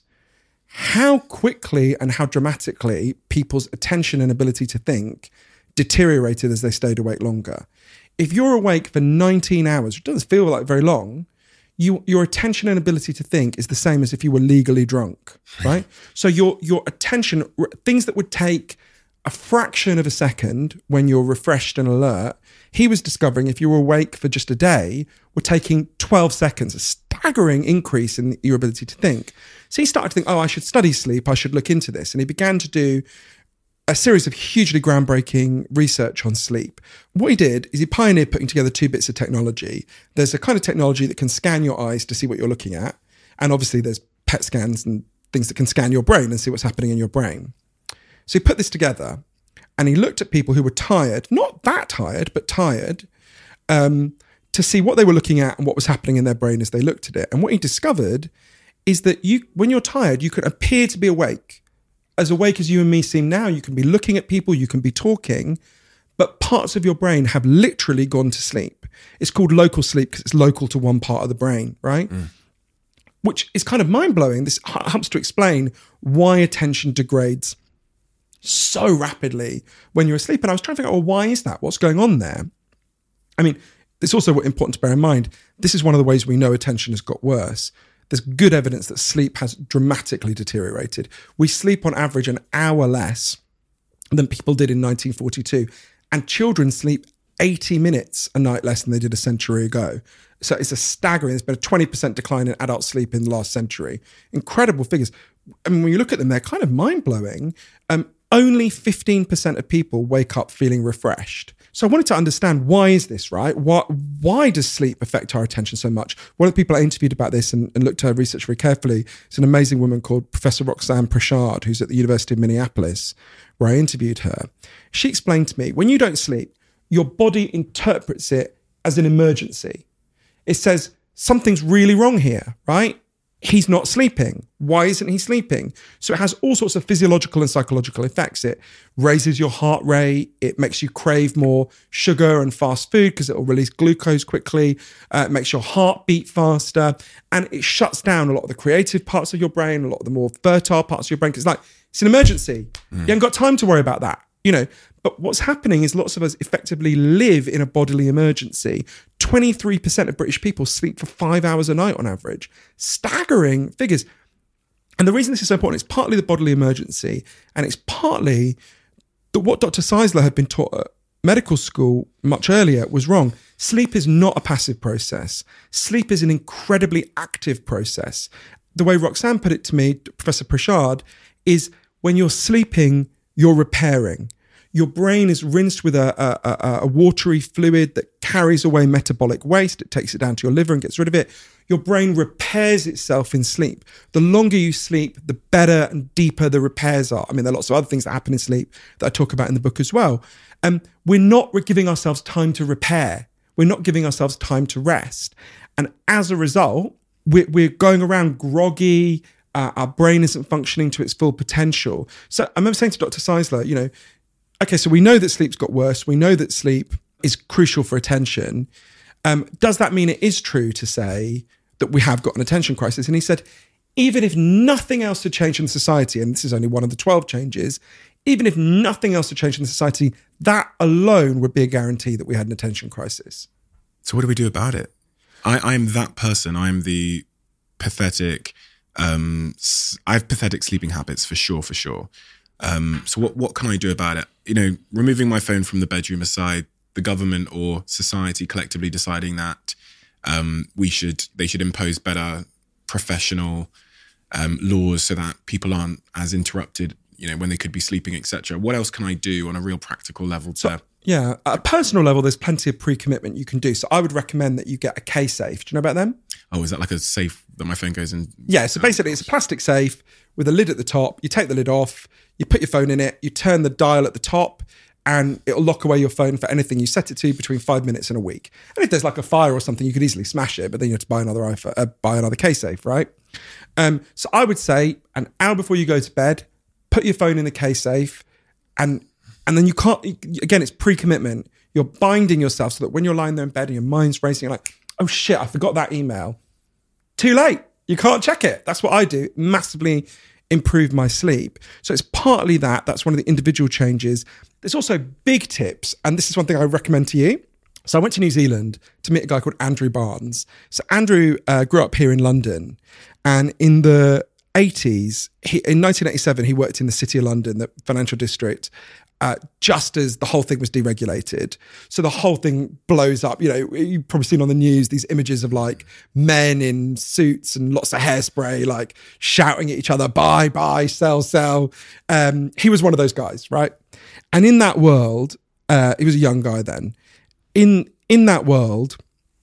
how quickly and how dramatically people's attention and ability to think deteriorated as they stayed awake longer. If you're awake for nineteen hours, which doesn't feel like very long, you, your attention and ability to think is the same as if you were legally drunk, right? So your your attention, things that would take a fraction of a second when you're refreshed and alert, he was discovering if you were awake for just a day, were taking twelve seconds, a staggering increase in your ability to think. So he started to think, oh, I should study sleep, I should look into this. And he began to do a series of hugely groundbreaking research on sleep. What he did is he pioneered putting together two bits of technology. There's a kind of technology that can scan your eyes to see what you're looking at. And obviously there's P E T scans and things that can scan your brain and see what's happening in your brain. So he put this together and he looked at people who were tired, not that tired, but tired, um, to see what they were looking at and what was happening in their brain as they looked at it. And what he discovered is that you, when you're tired, you can appear to be awake. As awake as you and me seem now, you can be looking at people, you can be talking, but parts of your brain have literally gone to sleep. It's called local sleep because it's local to one part of the brain, right? Mm. Which is kind of mind-blowing. This helps to explain why attention degrades so rapidly when you're asleep. And I was trying to figure out, well, why is that? What's going on there? I mean, it's also important to bear in mind, this is one of the ways we know attention has got worse. There's good evidence that sleep has dramatically deteriorated. We sleep on average an hour less than people did in nineteen forty-two. And children sleep eighty minutes a night less than they did a century ago. So it's a staggering, there's been a twenty percent decline in adult sleep in the last century. Incredible figures. I mean, when you look at them, they're kind of mind-blowing. Um, only fifteen percent of people wake up feeling refreshed. So I wanted to understand, why is this, right? Why, why does sleep affect our attention so much? One of the people I interviewed about this and, and looked at her research very carefully is an amazing woman called Professor Roxanne Prashad, who's at the University of Minneapolis, where I interviewed her. She explained to me, when you don't sleep, your body interprets it as an emergency. It says, something's really wrong here, right? He's not sleeping. Why isn't he sleeping? So it has all sorts of physiological and psychological effects. It raises your heart rate. It makes you crave more sugar and fast food because it will release glucose quickly. Uh, it makes your heart beat faster. And it shuts down a lot of the creative parts of your brain, a lot of the more fertile parts of your brain. Because it's like, it's an emergency. Mm. You haven't got time to worry about that, you know. But what's happening is lots of us effectively live in a bodily emergency. twenty-three percent of British people sleep for five hours a night on average. Staggering figures. And the reason this is so important is partly the bodily emergency, and it's partly that what Doctor Czeisler had been taught at medical school much earlier was wrong. Sleep is not a passive process. Sleep is an incredibly active process. The way Roxanne put it to me, Professor Prashad, is when you're sleeping, you're repairing. Your brain is rinsed with a, a, a, a watery fluid that carries away metabolic waste. It takes it down to your liver and gets rid of it. Your brain repairs itself in sleep. The longer you sleep, the better and deeper the repairs are. I mean, there are lots of other things that happen in sleep that I talk about in the book as well. Um, we're not giving ourselves time to repair. We're not giving ourselves time to rest. And as a result, we're, we're going around groggy. Uh, our brain isn't functioning to its full potential. So I remember saying to Doctor Czeisler, you know, okay, so we know that sleep's got worse. We know that sleep is crucial for attention. Um, does that mean it is true to say that we have got an attention crisis? And he said, even if nothing else had changed in society, and this is only one of the twelve changes, even if nothing else had changed in society, that alone would be a guarantee that we had an attention crisis. So what do we do about it? I am that person. I'm the pathetic, um, I have pathetic sleeping habits for sure, for sure. Um, so what, what can I do about it? You know, removing my phone from the bedroom aside, the government or society collectively deciding that um, we should, they should impose better professional um, laws so that people aren't as interrupted, you know, when they could be sleeping, et cetera. What else can I do on a real practical level to... So, yeah, at a personal level, there's plenty of pre-commitment you can do. So I would recommend that you get a K-Safe. Do you know about them? Oh, is that like a safe that my phone goes in? Yeah, so basically it's a plastic safe with a lid at the top. You take the lid off, you put your phone in it, you turn the dial at the top, and it'll lock away your phone for anything you set it to between five minutes and a week. And if there's like a fire or something, you could easily smash it, but then you have to buy another iPhone, uh, buy another K-Safe, right? Um, so I would say an hour before you go to bed, put your phone in the K-Safe, and and then you can't, again, it's pre-commitment. You're binding yourself so that when you're lying there in bed and your mind's racing, you're like, oh shit, I forgot that email. Too late. You can't check it. That's what I do. Massively improve my sleep. So it's partly that. That's one of the individual changes. There's also big tips. And this is one thing I recommend to you. So I went to New Zealand to meet a guy called Andrew Barnes. So Andrew uh, grew up here in London. And in the eighties, he, in nineteen eighty-seven, he worked in the City of London, the financial district, Uh, just as the whole thing was deregulated. So the whole thing blows up. You know, you've probably seen on the news these images of like men in suits and lots of hairspray, like shouting at each other, buy, buy, sell, sell. Um, he was one of those guys, right? And in that world, uh, he was a young guy then. In, in that world,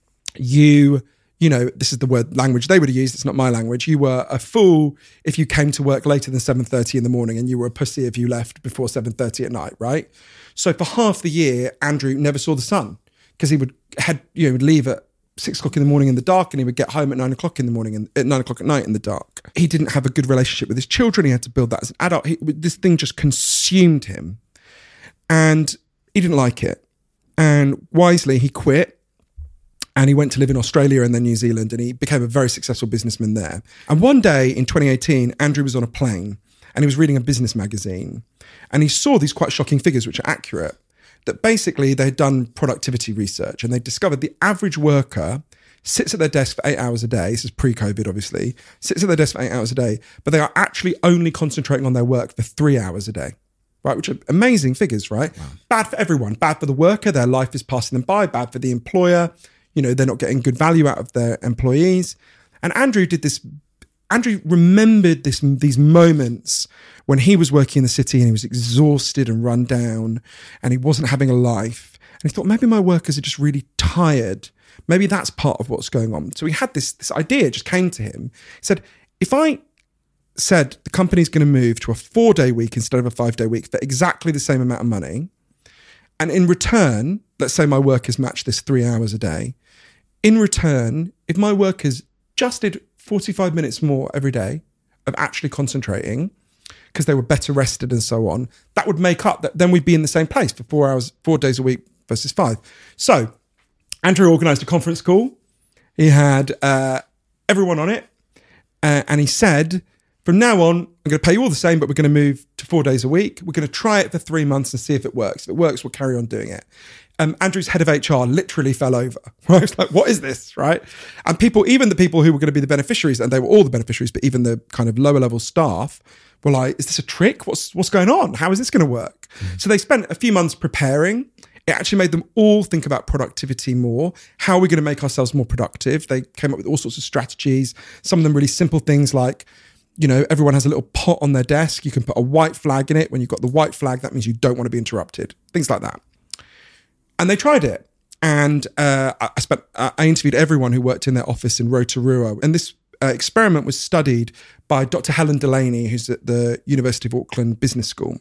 you... You know, this is the word language they would have used. It's not my language. You were a fool if you came to work later than seven thirty in the morning, and you were a pussy if you left before seven thirty at night, right? So for half the year, Andrew never saw the sun because he would had you know would leave at six o'clock in the morning in the dark, and he would get home at nine o'clock in the morning and at nine o'clock at night in the dark. He didn't have a good relationship with his children. He had to build that as an adult. He, this thing just consumed him, and he didn't like it. And wisely, he quit. And he went to live in Australia and then New Zealand, and he became a very successful businessman there. And one day in twenty eighteen, Andrew was on a plane and he was reading a business magazine, and he saw these quite shocking figures, which are accurate, that basically they had done productivity research, and they discovered the average worker sits at their desk for eight hours a day. This is pre-COVID, obviously, sits at their desk for eight hours a day, but they are actually only concentrating on their work for three hours a day. Right, which are amazing figures, right? Wow. Bad for everyone. Bad for the worker, their life is passing them by. Bad for the employer. You know, they're not getting good value out of their employees. And Andrew did this Andrew remembered this, these moments when he was working in the city and he was exhausted and run down and he wasn't having a life. And he thought, maybe my workers are just really tired. Maybe that's part of what's going on. So he had this, this idea just came to him. He said, if I said the company's going to move to a four-day week instead of a five-day week for exactly the same amount of money, and in return, let's say my workers match this three hours a day, in return, if my workers just did forty-five minutes more every day of actually concentrating because they were better rested and so on, that would make up that then we'd be in the same place for four hours, four days a week versus five. So Andrew organised a conference call. He had uh, everyone on it. Uh, and he said, from now on, I'm going to pay you all the same, but we're going to move to four days a week. We're going to try it for three months and see if it works. If it works, we'll carry on doing it. Um, Andrew's head of H R literally fell over. Right? It's like, what is this, right? And people, even the people who were going to be the beneficiaries, and they were all the beneficiaries, but even the kind of lower level staff were like, is this a trick? What's what's going on? How is this going to work? Mm-hmm. So they spent a few months preparing. It actually made them all think about productivity more. How are we going to make ourselves more productive? They came up with all sorts of strategies. Some of them really simple things like, you know, everyone has a little pot on their desk. You can put a white flag in it. When you've got the white flag, that means you don't want to be interrupted. Things like that. And they tried it. And uh, I spent, I interviewed everyone who worked in their office in Rotorua. And this uh, experiment was studied by Doctor Helen Delaney, who's at the University of Auckland Business School.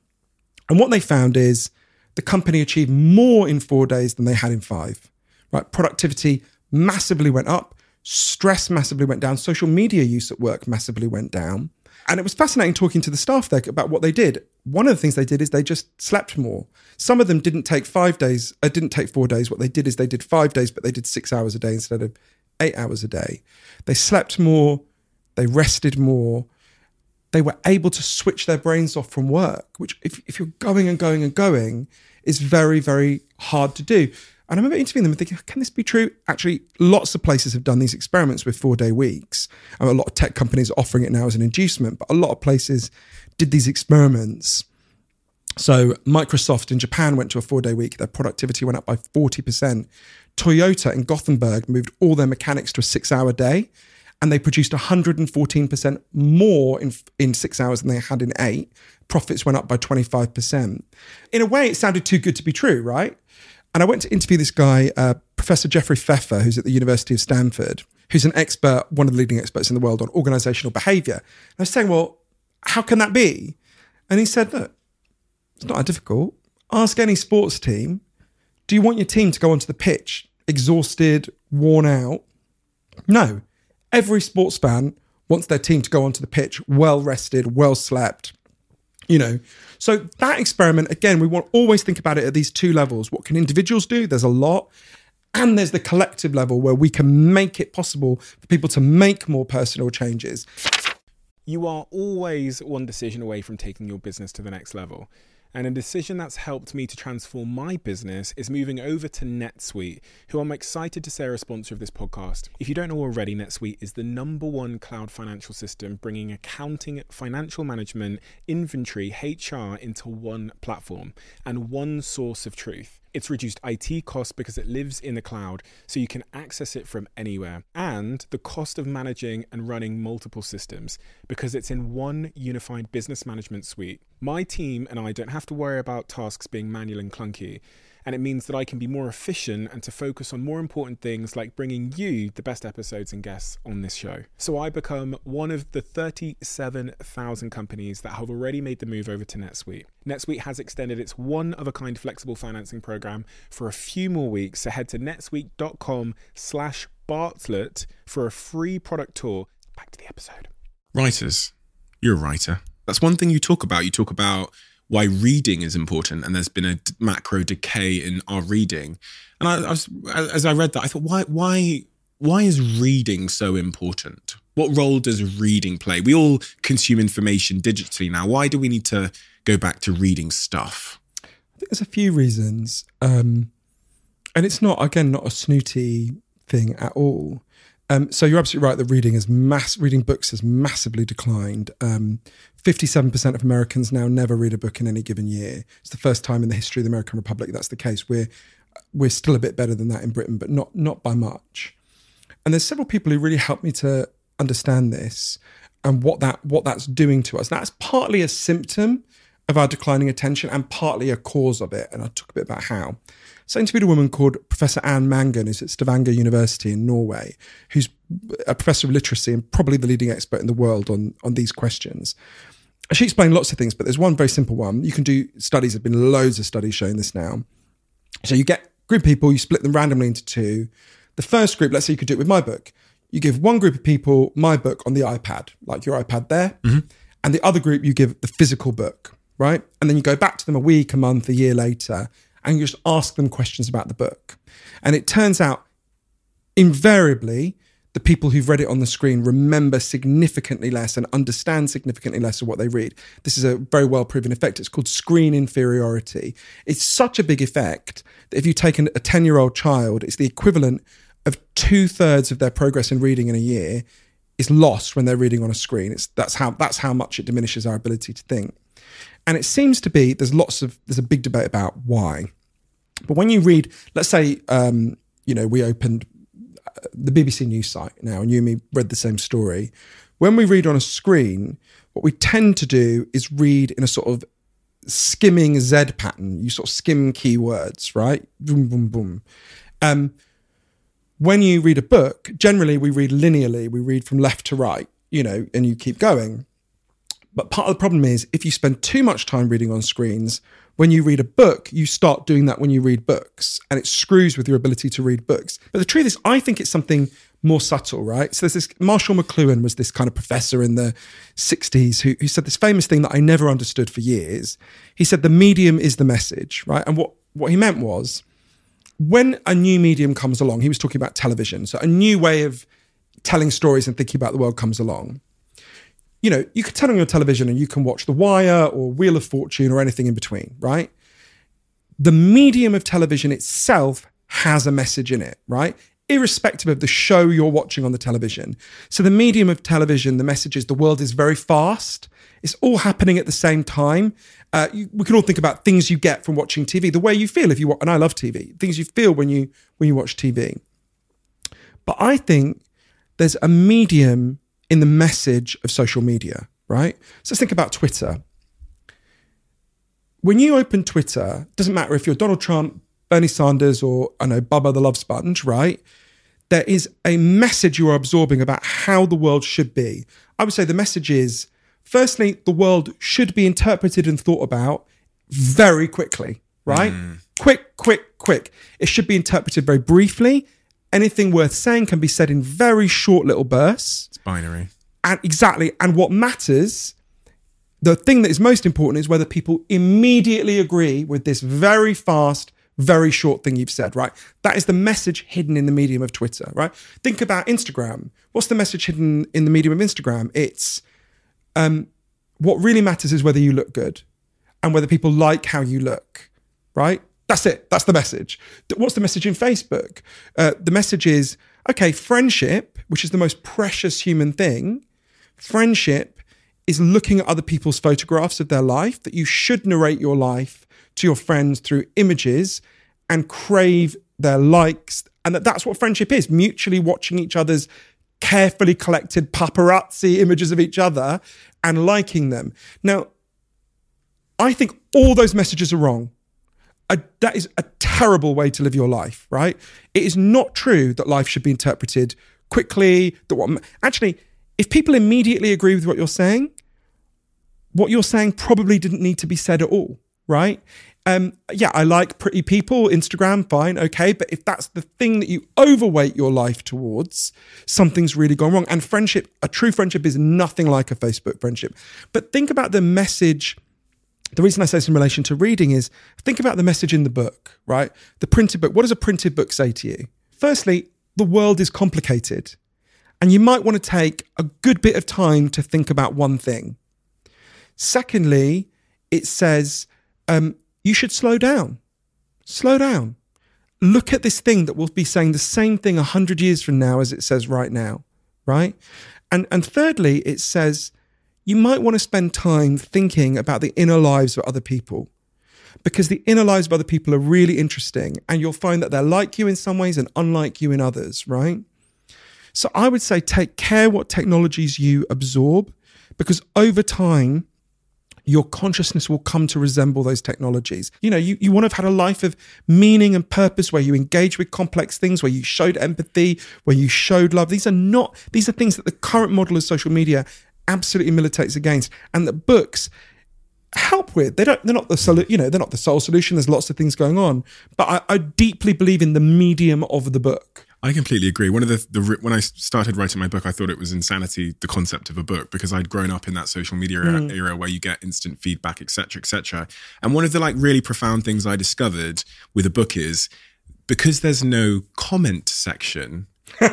And what they found is the company achieved more in four days than they had in five. Right? Productivity massively went up. Stress massively went down. Social media use at work massively went down. And it was fascinating talking to the staff there about what they did. One of the things they did is they just slept more. Some of them didn't take five days, uh, didn't take four days. What they did is they did five days, but they did six hours a day instead of eight hours a day. They slept more. They rested more. They were able to switch their brains off from work, which if, if you're going and going and going is very, very hard to do. And I remember interviewing them and thinking, can this be true? Actually, lots of places have done these experiments with four-day weeks. And a lot of tech companies are offering it now as an inducement, but a lot of places did these experiments. So Microsoft in Japan went to a four-day week. Their productivity went up by forty percent. Toyota in Gothenburg moved all their mechanics to a six-hour day, and they produced one hundred fourteen percent more in, in six hours than they had in eight. Profits went up by twenty-five percent. In a way, it sounded too good to be true, right? And I went to interview this guy, uh, Professor Jeffrey Pfeffer, who's at the University of Stanford, who's an expert, one of the leading experts in the world on organizational behavior. And I was saying, well, how can that be? And he said, look, it's not that difficult. Ask any sports team, do you want your team to go onto the pitch exhausted, worn out? No. Every sports fan wants their team to go onto the pitch well rested, well slept. You know, so that experiment, again, we want always think about it at these two levels. What can individuals do? There's a lot. And there's the collective level where we can make it possible for people to make more personal changes. You are always one decision away from taking your business to the next level. And a decision that's helped me to transform my business is moving over to NetSuite, who I'm excited to say are a sponsor of this podcast. If you don't know already, NetSuite is the number one cloud financial system, bringing accounting, financial management, inventory, H R into one platform and one source of truth. It's reduced I T costs because it lives in the cloud, so you can access it from anywhere. And the cost of managing and running multiple systems because it's in one unified business management suite. My team and I don't have to worry about tasks being manual and clunky. And it means that I can be more efficient and to focus on more important things like bringing you the best episodes and guests on this show. So I become one of the thirty-seven thousand companies that have already made the move over to NetSuite. NetSuite has extended its one-of-a-kind flexible financing program for a few more weeks. So head to netsuite.com slash Bartlett for a free product tour. Back to the episode. Writers. You're a writer. That's one thing you talk about. You talk about why reading is important, and there's been a macro decay in our reading. And I, I was, as I read that, I thought, why, why, why is reading so important? What role does reading play? We all consume information digitally now. Why do we need to go back to reading stuff? I think there's a few reasons, um, and it's not again not a snooty thing at all. Um, so you're absolutely right that reading is mass reading books has massively declined. Um, fifty-seven percent of Americans now never read a book in any given year. It's the first time in the history of the American Republic that's the case. We're we're still a bit better than that in Britain, but not not by much. And there's several people who really helped me to understand this and what that what that's doing to us. That's partly a symptom of our declining attention and partly a cause of it. And I'll talk a bit about how. So I interviewed a woman called Professor Anne Mangan, who's at Stavanger University in Norway, who's a professor of literacy and probably the leading expert in the world on, on these questions. She explained lots of things, but there's one very simple one. You can do studies, there have been loads of studies showing this now. So you get a group of people, you split them randomly into two. The first group, let's say you could do it with my book. You give one group of people my book on the iPad, like your iPad there, mm-hmm. and the other group you give the physical book, right? And then you go back to them a week, a month, a year later, and you just ask them questions about the book. And it turns out, invariably, the people who've read it on the screen remember significantly less and understand significantly less of what they read. This is a very well-proven effect. It's called screen inferiority. It's such a big effect that if you take an, a ten-year-old child, it's the equivalent of two-thirds of their progress in reading in a year is lost when they're reading on a screen. It's, that's how that's how much it diminishes our ability to think. And it seems to be, there's lots of, there's a big debate about why. But when you read, let's say, um, you know, we opened the B B C News site now and you and me read the same story. When we read on a screen, what we tend to do is read in a sort of skimming Z pattern. You sort of skim keywords, right? Boom, boom, boom. Um, when you read a book, generally we read linearly. We read from left to right, you know, and you keep going. But part of the problem is if you spend too much time reading on screens, when you read a book, you start doing that when you read books and it screws with your ability to read books. But the truth is, I think it's something more subtle, right? So there's this, Marshall McLuhan was this kind of professor in the sixties who, who said this famous thing that I never understood for years. He said, the medium is the message, right? And what, what he meant was, when a new medium comes along, he was talking about television. So a new way of telling stories and thinking about the world comes along. You know, you could turn on your television and you can watch The Wire or Wheel of Fortune or anything in between, right? The medium of television itself has a message in it, right? Irrespective of the show you're watching on the television. So the medium of television, the message is the world is very fast. It's all happening at the same time. Uh, you, we can all think about things you get from watching T V, the way you feel if you watch, and I love T V, things you feel when you when you watch T V. But I think there's a medium in the message of social media, right? So let's think about Twitter. When you open Twitter, it doesn't matter if you're Donald Trump, Bernie Sanders, or I know, Bubba the Love Sponge, right? There is a message you are absorbing about how the world should be. I would say the message is, firstly, the world should be interpreted and thought about very quickly, right? Mm. Quick, quick, quick. It should be interpreted very briefly. Anything worth saying can be said in very short little bursts. It's binary. And exactly. And what matters, the thing that is most important is whether people immediately agree with this very fast, very short thing you've said, right? That is the message hidden in the medium of Twitter, right? Think about Instagram. What's the message hidden in the medium of Instagram? It's um, what really matters is whether you look good and whether people like how you look, right? That's it. That's the message. What's the message in Facebook? Uh, the message is, okay, friendship, which is the most precious human thing, friendship is looking at other people's photographs of their life, that you should narrate your life to your friends through images and crave their likes. And that that's what friendship is, mutually watching each other's carefully collected paparazzi images of each other and liking them. Now, I think all those messages are wrong. A, that is a terrible way to live your life, right? It is not true that life should be interpreted quickly. That what actually, if people immediately agree with what you're saying, what you're saying probably didn't need to be said at all, right? Um, yeah, I like pretty people, Instagram, fine, okay. But if that's the thing that you overweight your life towards, something's really gone wrong. And friendship, a true friendship is nothing like a Facebook friendship. But think about the message. The reason I say this in relation to reading is think about the message in the book, right? The printed book. What does a printed book say to you? Firstly, the world is complicated and you might want to take a good bit of time to think about one thing. Secondly, it says um, you should slow down. Slow down. Look at this thing that will be saying the same thing a hundred years from now as it says right now, right? And, and thirdly, it says you might want to spend time thinking about the inner lives of other people, because the inner lives of other people are really interesting and you'll find that they're like you in some ways and unlike you in others, right? So I would say take care what technologies you absorb, because over time, your consciousness will come to resemble those technologies. You know, you, you want to have had a life of meaning and purpose where you engage with complex things, where you showed empathy, where you showed love. These are not, these are things that the current model of social media absolutely militates against, and that books help with. They don't, they're not the solu- you know, they're not the sole solution. There's lots of things going on, but I, I deeply believe in the medium of the book. I completely agree. One of the, the when I started writing my book, I thought it was insanity, the concept of a book, because I'd grown up in that social media era, Mm. era where you get instant feedback, et cetera, et cetera. And one of the like really profound things I discovered with a book is because there's no comment section.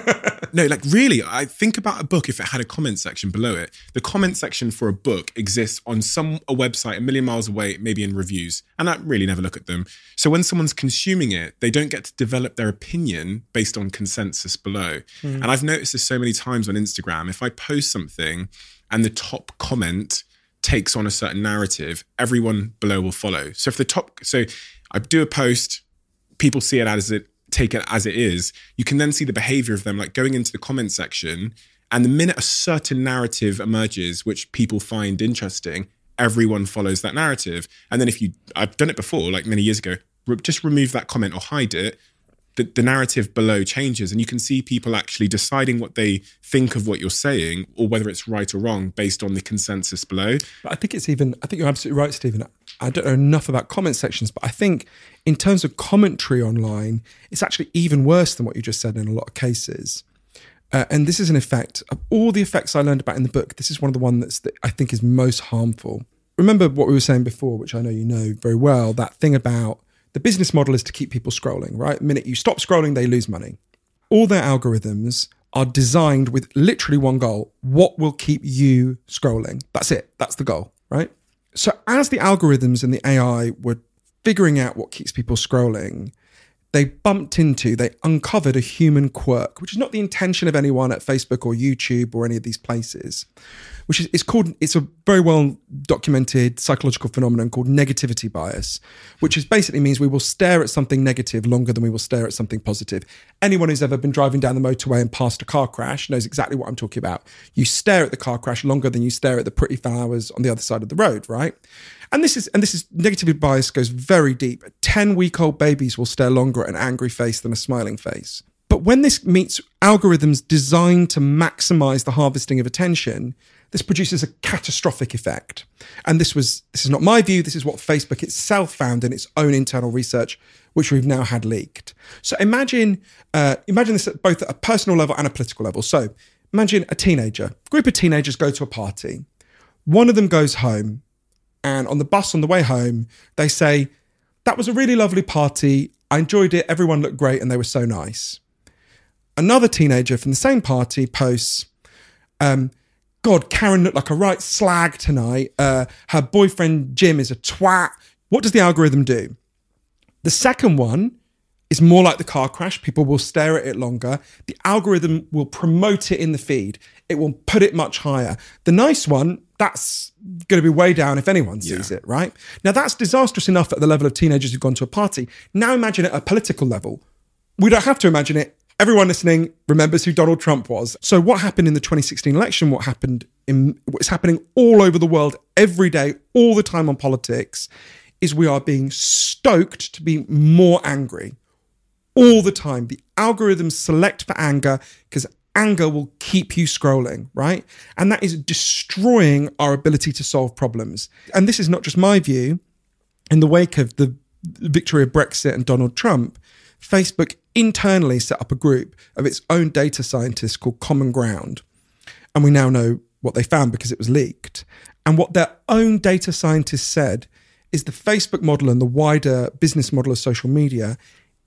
No, like really, I think about a book if it had a comment section below it. The comment section for a book exists on some a website a million miles away, maybe in reviews, and I really never look at them. So when someone's consuming it, they don't get to develop their opinion based on consensus below. Mm. And I've noticed this so many times on Instagram. If I post something and the top comment takes on a certain narrative, everyone below will follow. So if the top, so I do a post, people see it as it, take it as it is, you can then see the behavior of them, like going into the comment section, and the minute a certain narrative emerges which people find interesting, everyone follows that narrative. And then if you, I've done it before, like many years ago, re- just remove that comment or hide it, the, the narrative below changes, and you can see people actually deciding what they think of what you're saying, or whether it's right or wrong based on the consensus below. But I think it's even, I think you're absolutely right, Stephen. I don't know enough about comment sections, but I think in terms of commentary online, it's actually even worse than what you just said in a lot of cases. Uh, and this is an effect of all the effects I learned about in the book. This is one of the ones that's, that I think is most harmful. Remember what we were saying before, which I know you know very well, that thing about the business model is to keep people scrolling, right? The minute you stop scrolling, they lose money. All their algorithms are designed with literally one goal: what will keep you scrolling? That's it. That's the goal, right? So as the algorithms and the A I were figuring out what keeps people scrolling, they bumped into, they uncovered a human quirk, which is not the intention of anyone at Facebook or YouTube or any of these places, which is it's called, it's a very well documented psychological phenomenon called negativity bias, which is basically means we will stare at something negative longer than we will stare at something positive. Anyone who's ever been driving down the motorway and passed a car crash knows exactly what I'm talking about. You stare at the car crash longer than you stare at the pretty flowers on the other side of the road, right? And this is, and this is, negativity bias goes very deep. ten-week-old babies will stare longer at an angry face than a smiling face. But when this meets algorithms designed to maximize the harvesting of attention, this produces a catastrophic effect. And this was, this is not my view, this is what Facebook itself found in its own internal research, which we've now had leaked. So imagine, uh, imagine this at both at a personal level and a political level. So imagine a teenager, a group of teenagers go to a party. One of them goes home, and on the bus on the way home, they say, that was a really lovely party. I enjoyed it. Everyone looked great and they were so nice. Another teenager from the same party posts, um, God, Karen looked like a right slag tonight. Uh, her boyfriend, Jim, is a twat. What does the algorithm do? The second one is more like the car crash. People will stare at it longer. The algorithm will promote it in the feed. It will put it much higher. The nice one, that's going to be way down if anyone sees yeah. it, right? Now, that's disastrous enough at the level of teenagers who've gone to a party. Now imagine it at a political level. We don't have to imagine it. Everyone listening remembers who Donald Trump was. So what happened in the twenty sixteen election, what happened in what's happening all over the world every day, all the time on politics, is we are being stoked to be more angry all the time. The algorithms select for anger because anger will keep you scrolling, right? And that is destroying our ability to solve problems. And this is not just my view. In the wake of the victory of Brexit and Donald Trump, Facebook internally set up a group of its own data scientists called Common Ground. And we now know what they found because it was leaked. And what their own data scientists said is the Facebook model and the wider business model of social media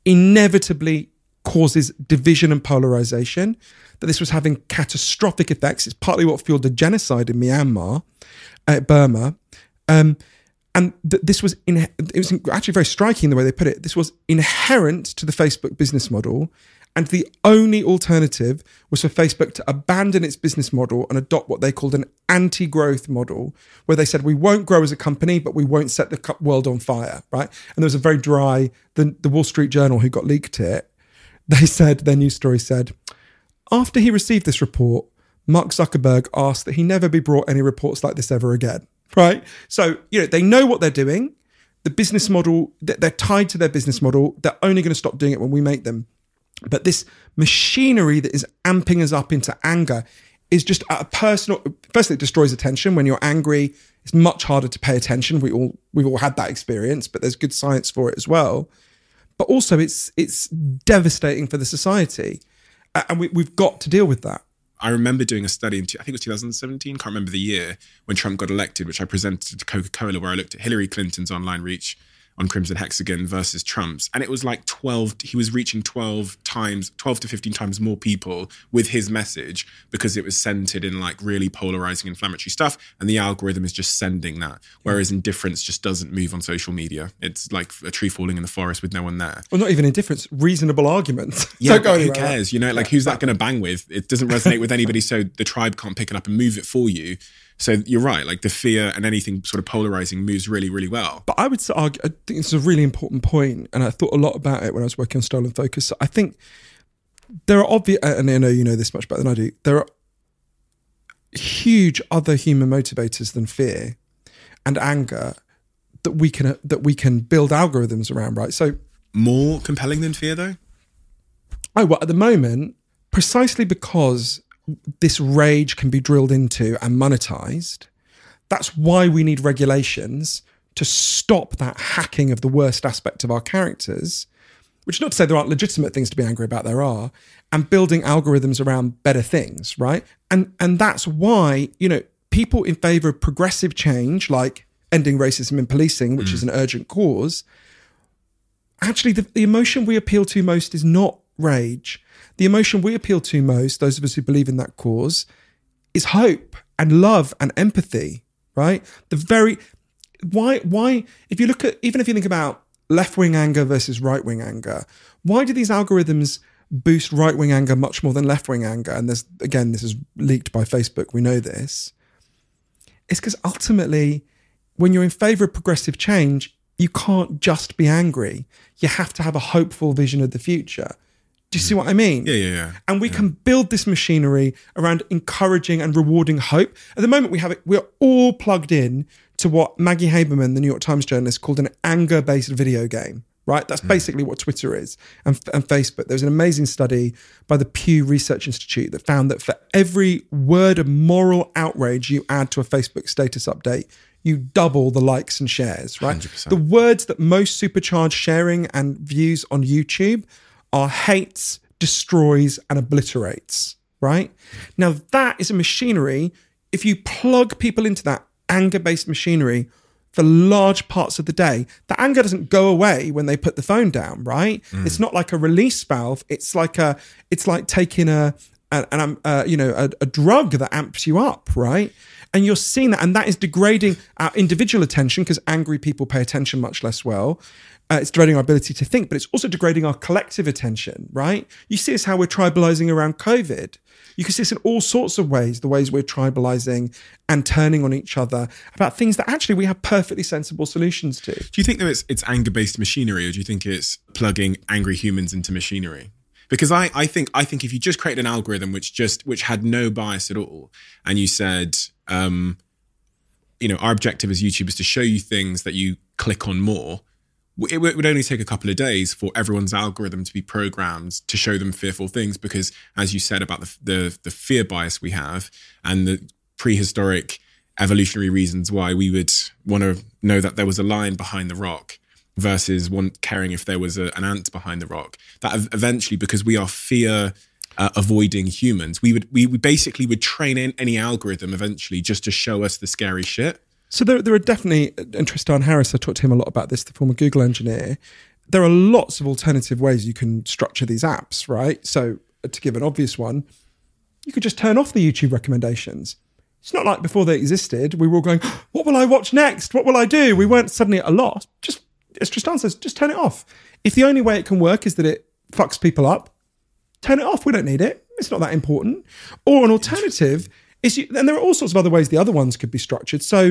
inevitably causes division and polarization, that this was having catastrophic effects. It's partly what fueled the genocide in Myanmar, uh, Burma. Um, and th- this was, in, it was actually very striking the way they put it. This was inherent to the Facebook business model. And the only alternative was for Facebook to abandon its business model and adopt what they called an anti-growth model, where they said, we won't grow as a company, but we won't set the world on fire, right? And there was a very dry, the, the Wall Street Journal, who got leaked it, they said, their news story said, After he received this report, Mark Zuckerberg asked that he never be brought any reports like this ever again, right? So, you know, they know what they're doing. The business model, they're tied to their business model. They're only going to stop doing it when we make them. But this machinery that is amping us up into anger is just a personal, firstly, it destroys attention. When you're angry, it's much harder to pay attention. We all, we've all had that experience, but there's good science for it as well. But also it's it's devastating for the society. And we, we've got to deal with that. I remember doing a study in, I think it was two thousand seventeen, can't remember the year, when Trump got elected, which I presented to Coca-Cola, where I looked at Hillary Clinton's online reach on Crimson Hexagon versus Trump's. And it was like twelve, he was reaching twelve times, twelve to fifteen times more people with his message because it was centered in like really polarizing inflammatory stuff. And the algorithm is just sending that. Whereas indifference just doesn't move on social media. It's like a tree falling in the forest with no one there. Well, not even indifference, reasonable arguments. Yeah, but who cares? You know, like who's that going to bang with? It doesn't resonate with anybody, so the tribe can't pick it up and move it for you. So you're right, like the fear and anything sort of polarizing moves really, really well. But I would say, I think it's a really important point, and I thought a lot about it when I was working on Stolen Focus. So I think there are obvious, and I know you know this much better than I do, there are huge other human motivators than fear and anger that we can that we can build algorithms around, right? So more compelling than fear, though? Oh, well, at the moment, precisely because this rage can be drilled into and monetized, that's why we need regulations to stop that hacking of the worst aspect of our characters, which is not to say there aren't legitimate things to be angry about, there are, and building algorithms around better things, right? And and that's why, you know, people in favor of progressive change, like ending racism in policing, which mm. is an urgent cause, actually the, the emotion we appeal to most is not rage. The emotion we appeal to most, those of us who believe in that cause, is hope and love and empathy, right? The very, why, why, if you look at, even if you think about left-wing anger versus right-wing anger, why do these algorithms boost right-wing anger much more than left-wing anger? And there's, again, this is leaked by Facebook, we know this. It's because ultimately, when you're in favor of progressive change, you can't just be angry. You have to have a hopeful vision of the future. Do you see what I mean? Yeah, yeah, yeah. And we yeah. can build this machinery around encouraging and rewarding hope. At the moment, we have it. We're all plugged in to what Maggie Haberman, the New York Times journalist, called an anger-based video game. Right? That's mm. basically what Twitter is and, and Facebook. There's an amazing study by the Pew Research Institute that found that for every word of moral outrage you add to a Facebook status update, you double the likes and shares. Right? one hundred percent. The words that most supercharge sharing and views on YouTube are hates, destroys, and obliterates, right? Now, that is a machinery. If you plug people into that anger-based machinery for large parts of the day, the anger doesn't go away when they put the phone down, right? Mm. It's not like a release valve. It's like a, it's like taking a, an, an uh, you know, a, a drug that amps you up, right? And you're seeing that, and that is degrading our individual attention because angry people pay attention much less well. Uh, it's degrading our ability to think, but it's also degrading our collective attention, right? You see this how we're tribalizing around COVID. You can see this in all sorts of ways, the ways we're tribalizing and turning on each other about things that actually we have perfectly sensible solutions to. Do you think that it's, it's anger-based machinery, or do you think it's plugging angry humans into machinery? Because I, I think I think if you just created an algorithm which just which had no bias at all, and you said, um, you know, our objective as YouTube is to show you things that you click on more, it would only take a couple of days for everyone's algorithm to be programmed to show them fearful things because, as you said about the the, the fear bias we have and the prehistoric evolutionary reasons why we would want to know that there was a lion behind the rock versus one caring if there was a, an ant behind the rock, that eventually, because we are fear uh, avoiding humans, we would we, we basically would train in any algorithm eventually just to show us the scary shit. So there, there are definitely, and Tristan Harris, I talked to him a lot about this, the former Google engineer. There are lots of alternative ways you can structure these apps, right? So to give an obvious one, you could just turn off the YouTube recommendations. It's not like before they existed, we were all going, what will I watch next? What will I do? We weren't suddenly at a loss. Just, as Tristan says, just turn it off. If the only way it can work is that it fucks people up, turn it off. We don't need it. It's not that important. Or an alternative is, you, and there are all sorts of other ways the other ones could be structured. So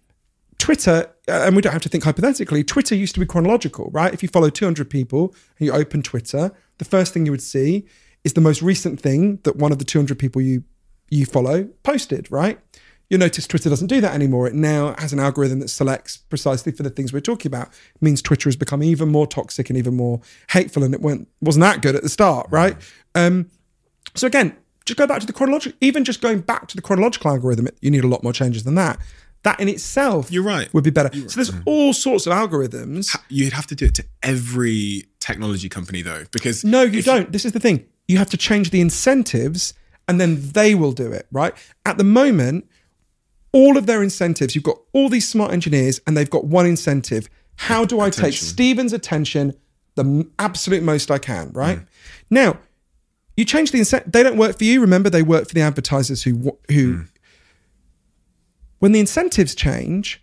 Twitter, and we don't have to think hypothetically, Twitter used to be chronological, right? If you follow two hundred people and you open Twitter, the first thing you would see is the most recent thing that one of the two hundred people you you follow posted, right? You'll notice Twitter doesn't do that anymore. It now has an algorithm that selects precisely for the things we're talking about. It means Twitter has become even more toxic and even more hateful, and it weren't, wasn't that good at the start, right? Um, so again, just go back to the chronological, even just going back to the chronological algorithm, you need a lot more changes than that. That in itself You're right. would be better. You're so there's right. all sorts of algorithms. You'd have to do it to every technology company though, because No, you if- don't. This is the thing. You have to change the incentives and then they will do it, right? At the moment, all of their incentives, you've got all these smart engineers and they've got one incentive. How do I take Attention. Stephen's attention the m- absolute most I can, right? Mm. Now, you change the incentive. They don't work for you. Remember, they work for the advertisers who, who mm. when the incentives change,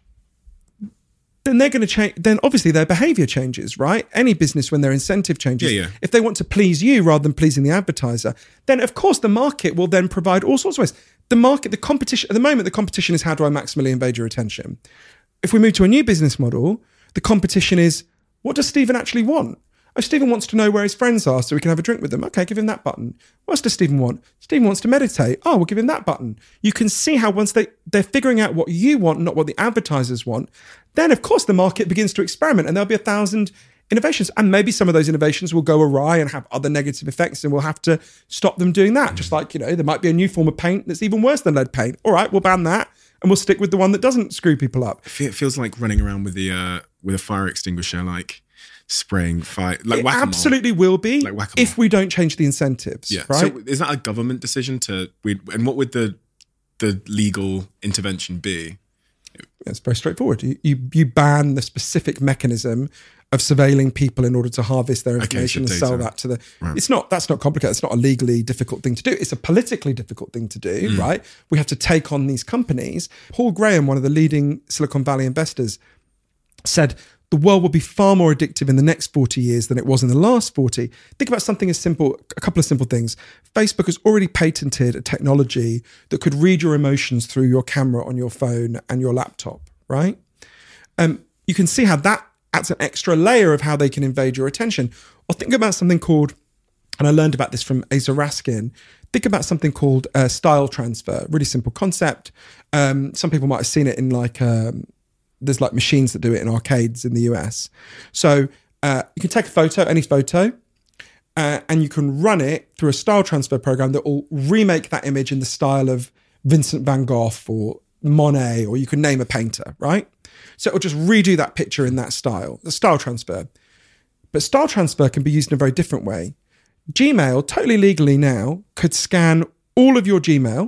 then they're going to change. Then obviously their behavior changes, right? Any business, when their incentive changes, Yeah, yeah. if they want to please you rather than pleasing the advertiser, then of course the market will then provide all sorts of ways. The market, the competition, at the moment, the competition is how do I maximally invade your attention? If we move to a new business model, the competition is what does Stephen actually want? Oh, Stephen wants to know where his friends are so we can have a drink with them. Okay, give him that button. What else does Stephen want? Stephen wants to meditate. Oh, we'll give him that button. You can see how once they, they're figuring out what you want, not what the advertisers want, then of course the market begins to experiment and there'll be a thousand innovations. And maybe some of those innovations will go awry and have other negative effects and we'll have to stop them doing that. Mm. Just like, you know, there might be a new form of paint that's even worse than lead paint. All right, we'll ban that and we'll stick with the one that doesn't screw people up. It feels like running around with the uh, with a fire extinguisher, like spraying fire, like it whack-a-mole. Absolutely will be Like whack-a-mole. if we don't change the incentives. Yeah. Right? So is that a government decision to? We, and what would the the legal intervention be? It's very straightforward. You, you you ban the specific mechanism of surveilling people in order to harvest their information Okay, so and sell data. that to the. Right. It's not that's not complicated. It's not a legally difficult thing to do. It's a politically difficult thing to do, mm. right? We have to take on these companies. Paul Graham, one of the leading Silicon Valley investors, said the world will be far more addictive in the next forty years than it was in the last forty. Think about something as simple, a couple of simple things. Facebook has already patented a technology that could read your emotions through your camera on your phone and your laptop, right? Um, you can see how that adds an extra layer of how they can invade your attention. Or think about something called, and I learned about this from Asa Raskin, think about something called uh, style transfer, really simple concept. Um, some people might have seen it in like, um, there's like machines that do it in arcades in the U S. So uh, you can take a photo, any photo, uh, and you can run it through a style transfer program that will remake that image in the style of Vincent van Gogh or Monet, or you can name a painter, right? So it'll just redo that picture in that style, the style transfer. But style transfer can be used in a very different way. Gmail, totally legally now, could scan all of your Gmail.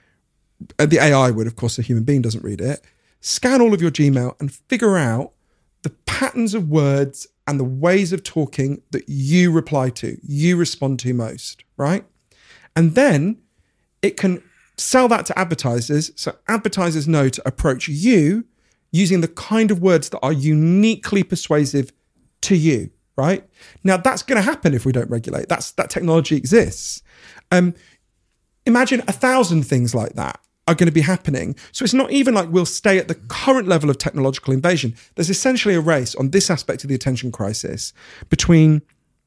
Uh, the A I would, of course, a human being doesn't read it. Scan all of your Gmail and figure out the patterns of words and the ways of talking that you reply to, you respond to most, right? And then it can sell that to advertisers, so advertisers know to approach you using the kind of words that are uniquely persuasive to you, right? Now, that's going to happen if we don't regulate. That's that technology exists. Um, imagine a thousand things like that are going to be happening. So it's not even like we'll stay at the current level of technological invasion. There's essentially a race on this aspect of the attention crisis between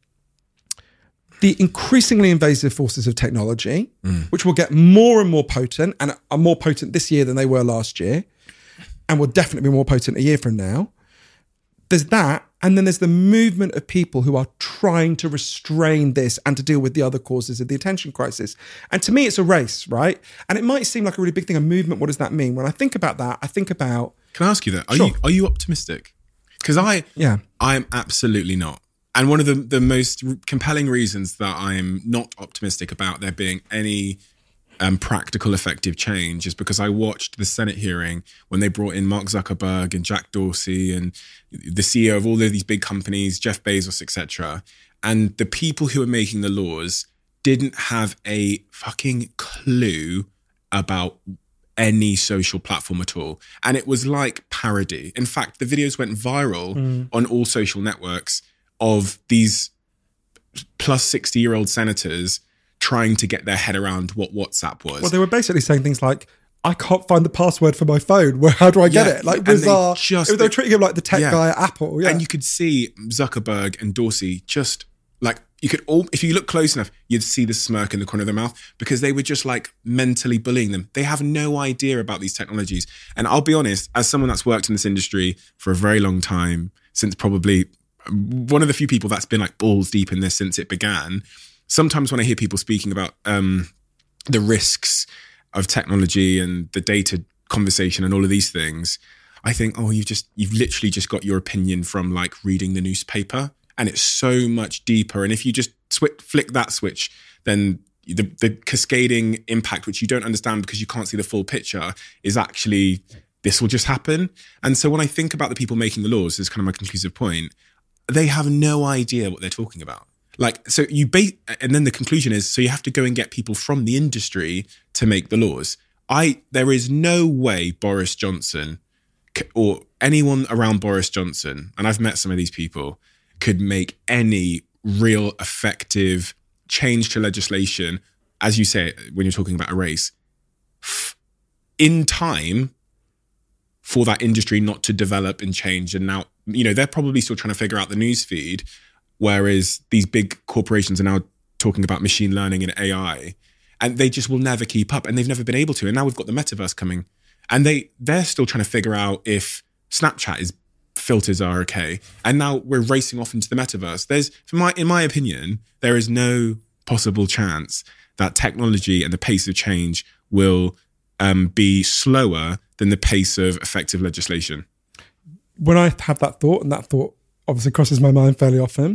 the increasingly invasive forces of technology, mm. which will get more and more potent and are more potent this year than they were last year, and will definitely be more potent a year from now. There's that. And then there's the movement of people who are trying to restrain this and to deal with the other causes of the attention crisis. And to me, it's a race, right? And it might seem like a really big thing, a movement. What does that mean? When I think about that, I think about... Can I ask you that? Are Sure. you are you optimistic? Because I, Yeah. I am absolutely not. And one of the, the most compelling reasons that I'm not optimistic about there being any um, practical, effective change is because I watched the Senate hearing when they brought in Mark Zuckerberg and Jack Dorsey and the C E O of all of these big companies, Jeff Bezos, et cetera. And the people who are making the laws didn't have a fucking clue about any social platform at all. And it was like parody. In fact, the videos went viral mm. on all social networks of these plus sixty-year-old senators trying to get their head around what WhatsApp was. Well, they were basically saying things like, I can't find the password for my phone. Where, how do I get Yeah, it? Like and they bizarre. just- they were treating him like the tech Yeah. guy at Apple. Yeah. And you could see Zuckerberg and Dorsey just like you could all, if you look close enough, you'd see the smirk in the corner of their mouth because they were just like mentally bullying them. They have no idea about these technologies. And I'll be honest, as someone that's worked in this industry for a very long time, since probably one of the few people that's been like balls deep in this since it began, sometimes when I hear people speaking about um, the risks of technology and the data conversation and all of these things, I think, oh, you've just, you've literally just got your opinion from like reading the newspaper. And it's so much deeper. And if you just sw- flick that switch, then the, the cascading impact, which you don't understand because you can't see the full picture, is actually, this will just happen. And so when I think about the people making the laws, this is kind of my conclusive point, they have no idea what they're talking about. Like, so you base, and then the conclusion is, so you have to go and get people from the industry to make the laws. I, there is no way Boris Johnson or anyone around Boris Johnson, and I've met some of these people, could make any real effective change to legislation, as you say, when you're talking about a race, in time for that industry not to develop and change. And now, you know, they're probably still trying to figure out the news feed, whereas these big corporations are now talking about machine learning and A I, and they just will never keep up, and they've never been able to. And now we've got the metaverse coming, and they, they're still trying to figure out if Snapchat is filters are okay. And now we're racing off into the metaverse. There's, for my, in my opinion, there is no possible chance that technology and the pace of change will um, be slower than the pace of effective legislation. When I have that thought, and that thought obviously crosses my mind fairly often,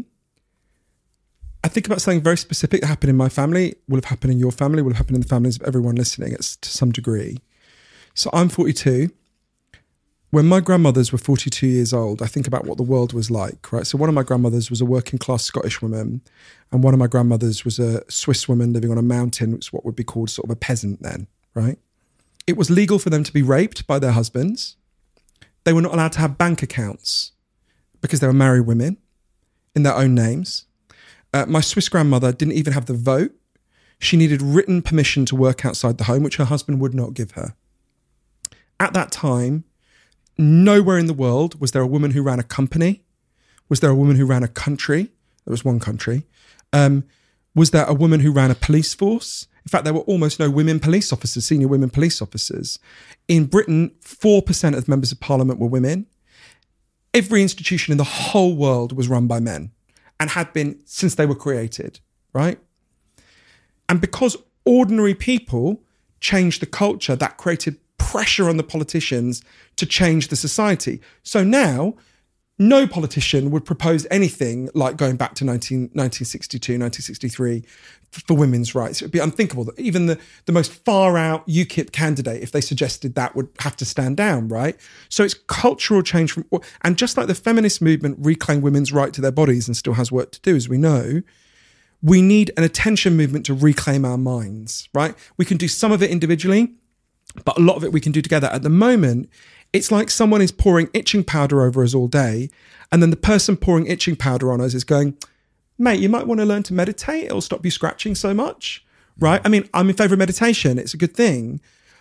I think about something very specific that happened in my family, will have happened in your family, will have happened in the families of everyone listening it's to some degree. So I'm forty-two. When my grandmothers were forty-two years old, I think about what the world was like, right? So one of my grandmothers was a working class Scottish woman, and one of my grandmothers was a Swiss woman living on a mountain, which is what would be called sort of a peasant then, right? It was legal for them to be raped by their husbands. They were not allowed to have bank accounts because they were married women in their own names. Uh, my Swiss grandmother didn't even have the vote. She needed written permission to work outside the home, which her husband would not give her. At that time, nowhere in the world was there a woman who ran a company. Was there a woman who ran a country? There was one country. Um, was there a woman who ran a police force? In fact, there were almost no women police officers, senior women police officers. In Britain, four percent of members of parliament were women. Every institution in the whole world was run by men and had been since they were created, right? And because ordinary people changed the culture, that created pressure on the politicians to change the society. So now, no politician would propose anything like going back to nineteen, nineteen sixty-two, nineteen sixty-three for women's rights. It would be unthinkable that even the, the most far-out UKIP candidate, if they suggested that, would have to stand down, right? So it's cultural change from... And just like the feminist movement reclaimed women's right to their bodies and still has work to do, as we know, we need an attention movement to reclaim our minds, right? We can do some of it individually, but a lot of it we can do together. At the moment, it's like someone is pouring itching powder over us all day, and then the person pouring itching powder on us is going, mate, you might want to learn to meditate. It'll stop you scratching so much, right? I mean, I'm in favour of meditation. It's a good thing.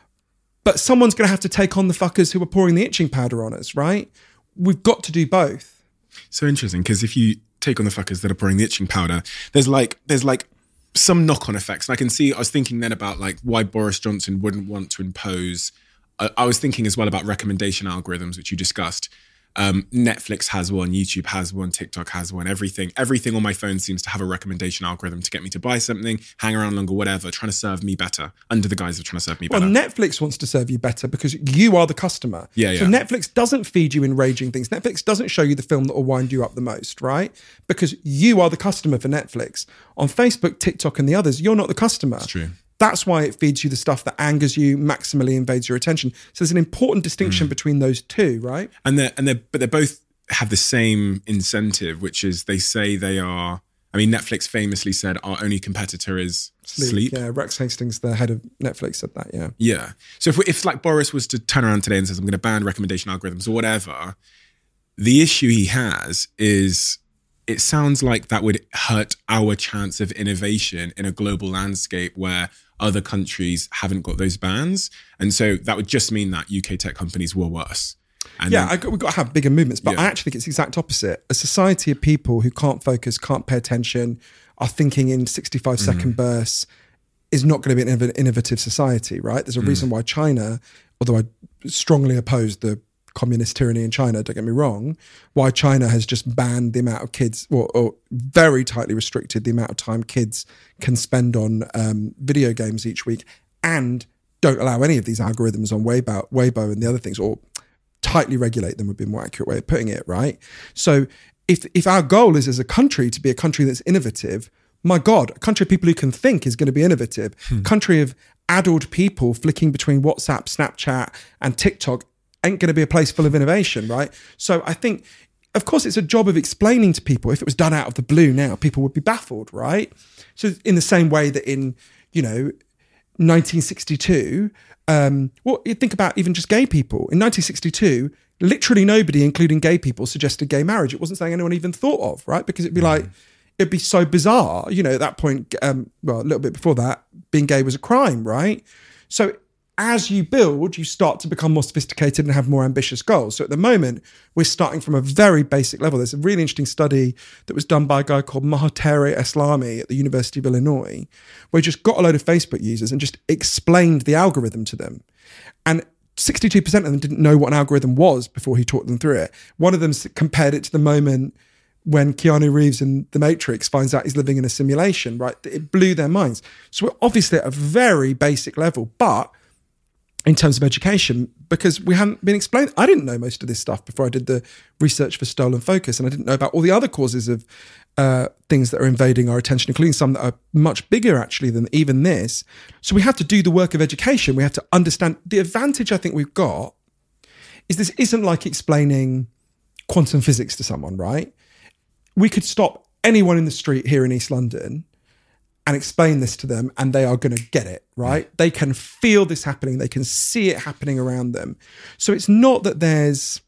But someone's going to have to take on the fuckers who are pouring the itching powder on us, right? We've got to do both. So interesting, because if you take on the fuckers that are pouring the itching powder, there's like, there's like some knock-on effects. And I can see, I was thinking then about like why Boris Johnson wouldn't want to impose... I was thinking as well about recommendation algorithms, which you discussed. Um, Netflix has one, YouTube has one, TikTok has one, everything. Everything on my phone seems to have a recommendation algorithm to get me to buy something, hang around longer, whatever, trying to serve me better, under the guise of trying to serve me well, better. Well, Netflix wants to serve you better because you are the customer. Yeah, yeah. So Netflix doesn't feed you enraging things. Netflix doesn't show you the film that will wind you up the most, right? Because you are the customer for Netflix. On Facebook, TikTok, and the others, you're not the customer. That's true. That's why it feeds you the stuff that angers you, maximally invades your attention. So there's an important distinction mm. between those two, right? And they're, and they're, but they both have the same incentive, which is they say they are, I mean, Netflix famously said our only competitor is sleep. sleep. Yeah, Rex Hastings, the head of Netflix, said that, yeah. Yeah. So if, if like Boris was to turn around today and says, I'm going to ban recommendation algorithms or whatever, the issue he has is... it sounds like that would hurt our chance of innovation in a global landscape where other countries haven't got those bans. And so that would just mean that U K tech companies were worse. And yeah, then, I, we've got to have bigger movements, but yeah. I actually think it's the exact opposite. A society of people who can't focus, can't pay attention, are thinking in sixty-five second mm. bursts is not going to be an innovative society, right? There's a mm. reason why China, although I strongly oppose the communist tyranny in China, don't get me wrong, why China has just banned the amount of kids, or, or very tightly restricted the amount of time kids can spend on um, video games each week, and don't allow any of these algorithms on Weibo, Weibo and the other things, or tightly regulate them would be a more accurate way of putting it, right? So if if our goal is as a country to be a country that's innovative, my God, a country of people who can think is going to be innovative. Hmm. Country of addled people flicking between WhatsApp, Snapchat, and TikTok ain't going to be a place full of innovation, right? So I think, of course, it's a job of explaining to people. If it was done out of the blue now, people would be baffled, right? So in the same way that in, you know, nineteen sixty-two, um, well, you think about even just gay people. In nineteen sixty-two, literally nobody, including gay people, suggested gay marriage. It wasn't something anyone even thought of, right? Because it'd be like, it'd be so bizarre. You know, at that point, um, well, a little bit before that, being gay was a crime, right? So as you build, you start to become more sophisticated and have more ambitious goals. So at the moment, we're starting from a very basic level. There's a really interesting study that was done by a guy called Mahathir Eslami at the University of Illinois, where he just got a load of Facebook users and just explained the algorithm to them. And sixty-two percent of them didn't know what an algorithm was before he taught them through it. One of them compared it to the moment when Keanu Reeves in The Matrix finds out he's living in a simulation, right? It blew their minds. So we're obviously at a very basic level, but in terms of education, because we haven't been explained. I didn't know most of this stuff before I did the research for Stolen Focus, and I didn't know about all the other causes of uh, things that are invading our attention, including some that are much bigger actually than even this. So we have to do the work of education. We have to understand. The advantage I think we've got is this isn't like explaining quantum physics to someone, right? We could stop anyone in the street here in East London and explain this to them, and they are going to get it, right? They can feel this happening. They can see it happening around them. So it's not that there's,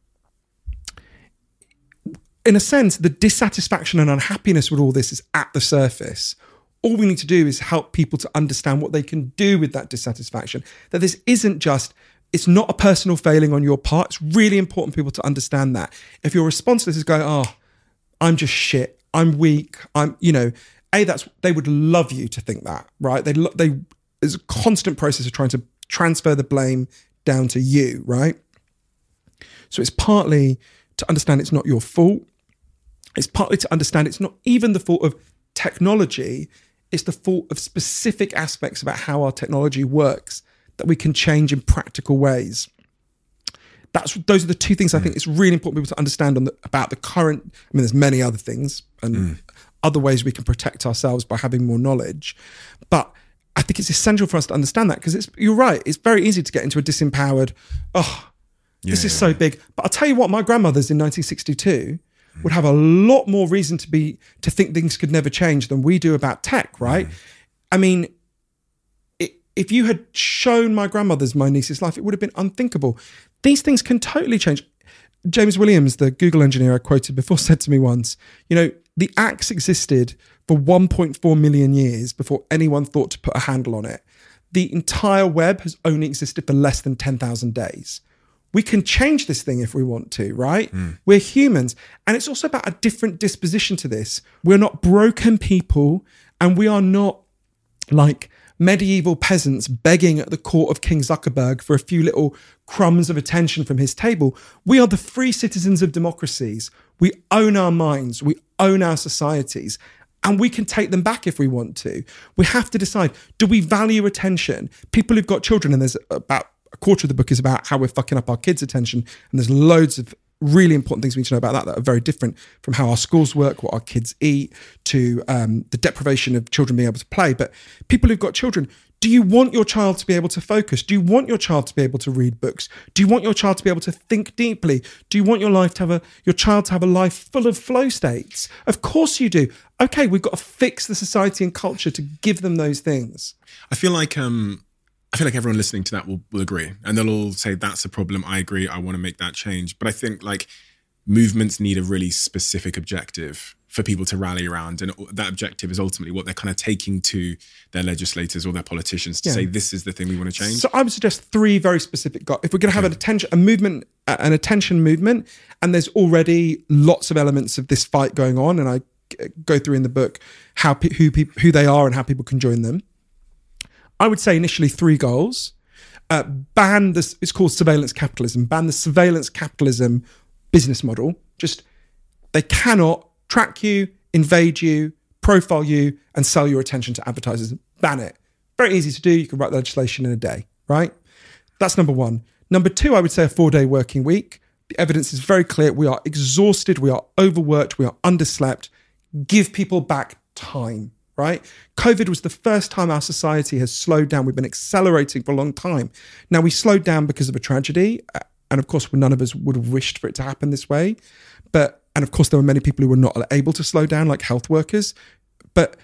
in a sense, the dissatisfaction and unhappiness with all this is at the surface. All we need to do is help people to understand what they can do with that dissatisfaction. That this isn't just, it's not a personal failing on your part. It's really important for people to understand that. If your response to this is going, oh, I'm just shit, I'm weak, I'm, you know, A, that's, they would love you to think that, right? They, they, there's a constant process of trying to transfer the blame down to you, right? So it's partly to understand it's not your fault. It's partly to understand it's not even the fault of technology. It's the fault of specific aspects about how our technology works that we can change in practical ways. That's, those are the two things I think it's really important for people to understand on the, about the current, I mean, there's many other things and mm. other ways we can protect ourselves by having more knowledge. But I think it's essential for us to understand that, because it's, you're right, it's very easy to get into a disempowered, oh, yeah, this is yeah. so big. But I'll tell you what, my grandmothers in nineteen sixty-two mm. would have a lot more reason to be, to think things could never change than we do about tech, right? Mm. I mean, it, if you had shown my grandmother's, my niece's life, it would have been unthinkable. These things can totally change. James Williams, the Google engineer I quoted before, said to me once, you know, the axe existed for one point four million years before anyone thought to put a handle on it. The entire web has only existed for less than ten thousand days. We can change this thing if we want to, right? Mm. We're humans. And it's also about a different disposition to this. We're not broken people, and we are not like medieval peasants begging at the court of King Zuckerberg for a few little crumbs of attention from his table. We are the free citizens of democracies. We own our minds. We own our societies. And we can take them back if we want to. We have to decide, do we value attention? People who've got children, and there's about a quarter of the book is about how we're fucking up our kids' attention. And there's loads of really important things we need to know about that that are very different from how our schools work, what our kids eat, to um, the deprivation of children being able to play. But people who've got children, do you want your child to be able to focus? Do you want your child to be able to read books? Do you want your child to be able to think deeply? Do you want your life to have a your child to have a life full of flow states? Of course you do. Okay, we've got to fix the society and culture to give them those things. I feel like um, I feel like everyone listening to that will, will agree, and they'll all say that's a problem. I agree. I want to make that change. But I think like movements need a really specific objective for people to rally around, and that objective is ultimately what they're kind of taking to their legislators or their politicians to yeah. say this is the thing we want to change. So I would suggest three very specific goals. If we're going to have okay. an attention, a movement, an attention movement, and there's already lots of elements of this fight going on, and I go through in the book how pe- who pe- who they are and how people can join them. I would say initially three goals. Uh, ban this, it's called surveillance capitalism, ban the surveillance capitalism business model. Just, they cannot track you, invade you, profile you, and sell your attention to advertisers. Ban it. Very easy to do. You can write the legislation in a day, right? That's number one. Number two, I would say a four-day working week. The evidence is very clear. We are exhausted. We are overworked. We are underslept. Give people back time, right? COVID was the first time our society has slowed down. We've been accelerating for a long time. Now, we slowed down because of a tragedy. And of course, none of us would have wished for it to happen this way. But, and of course, there were many people who were not able to slow down, like health workers. But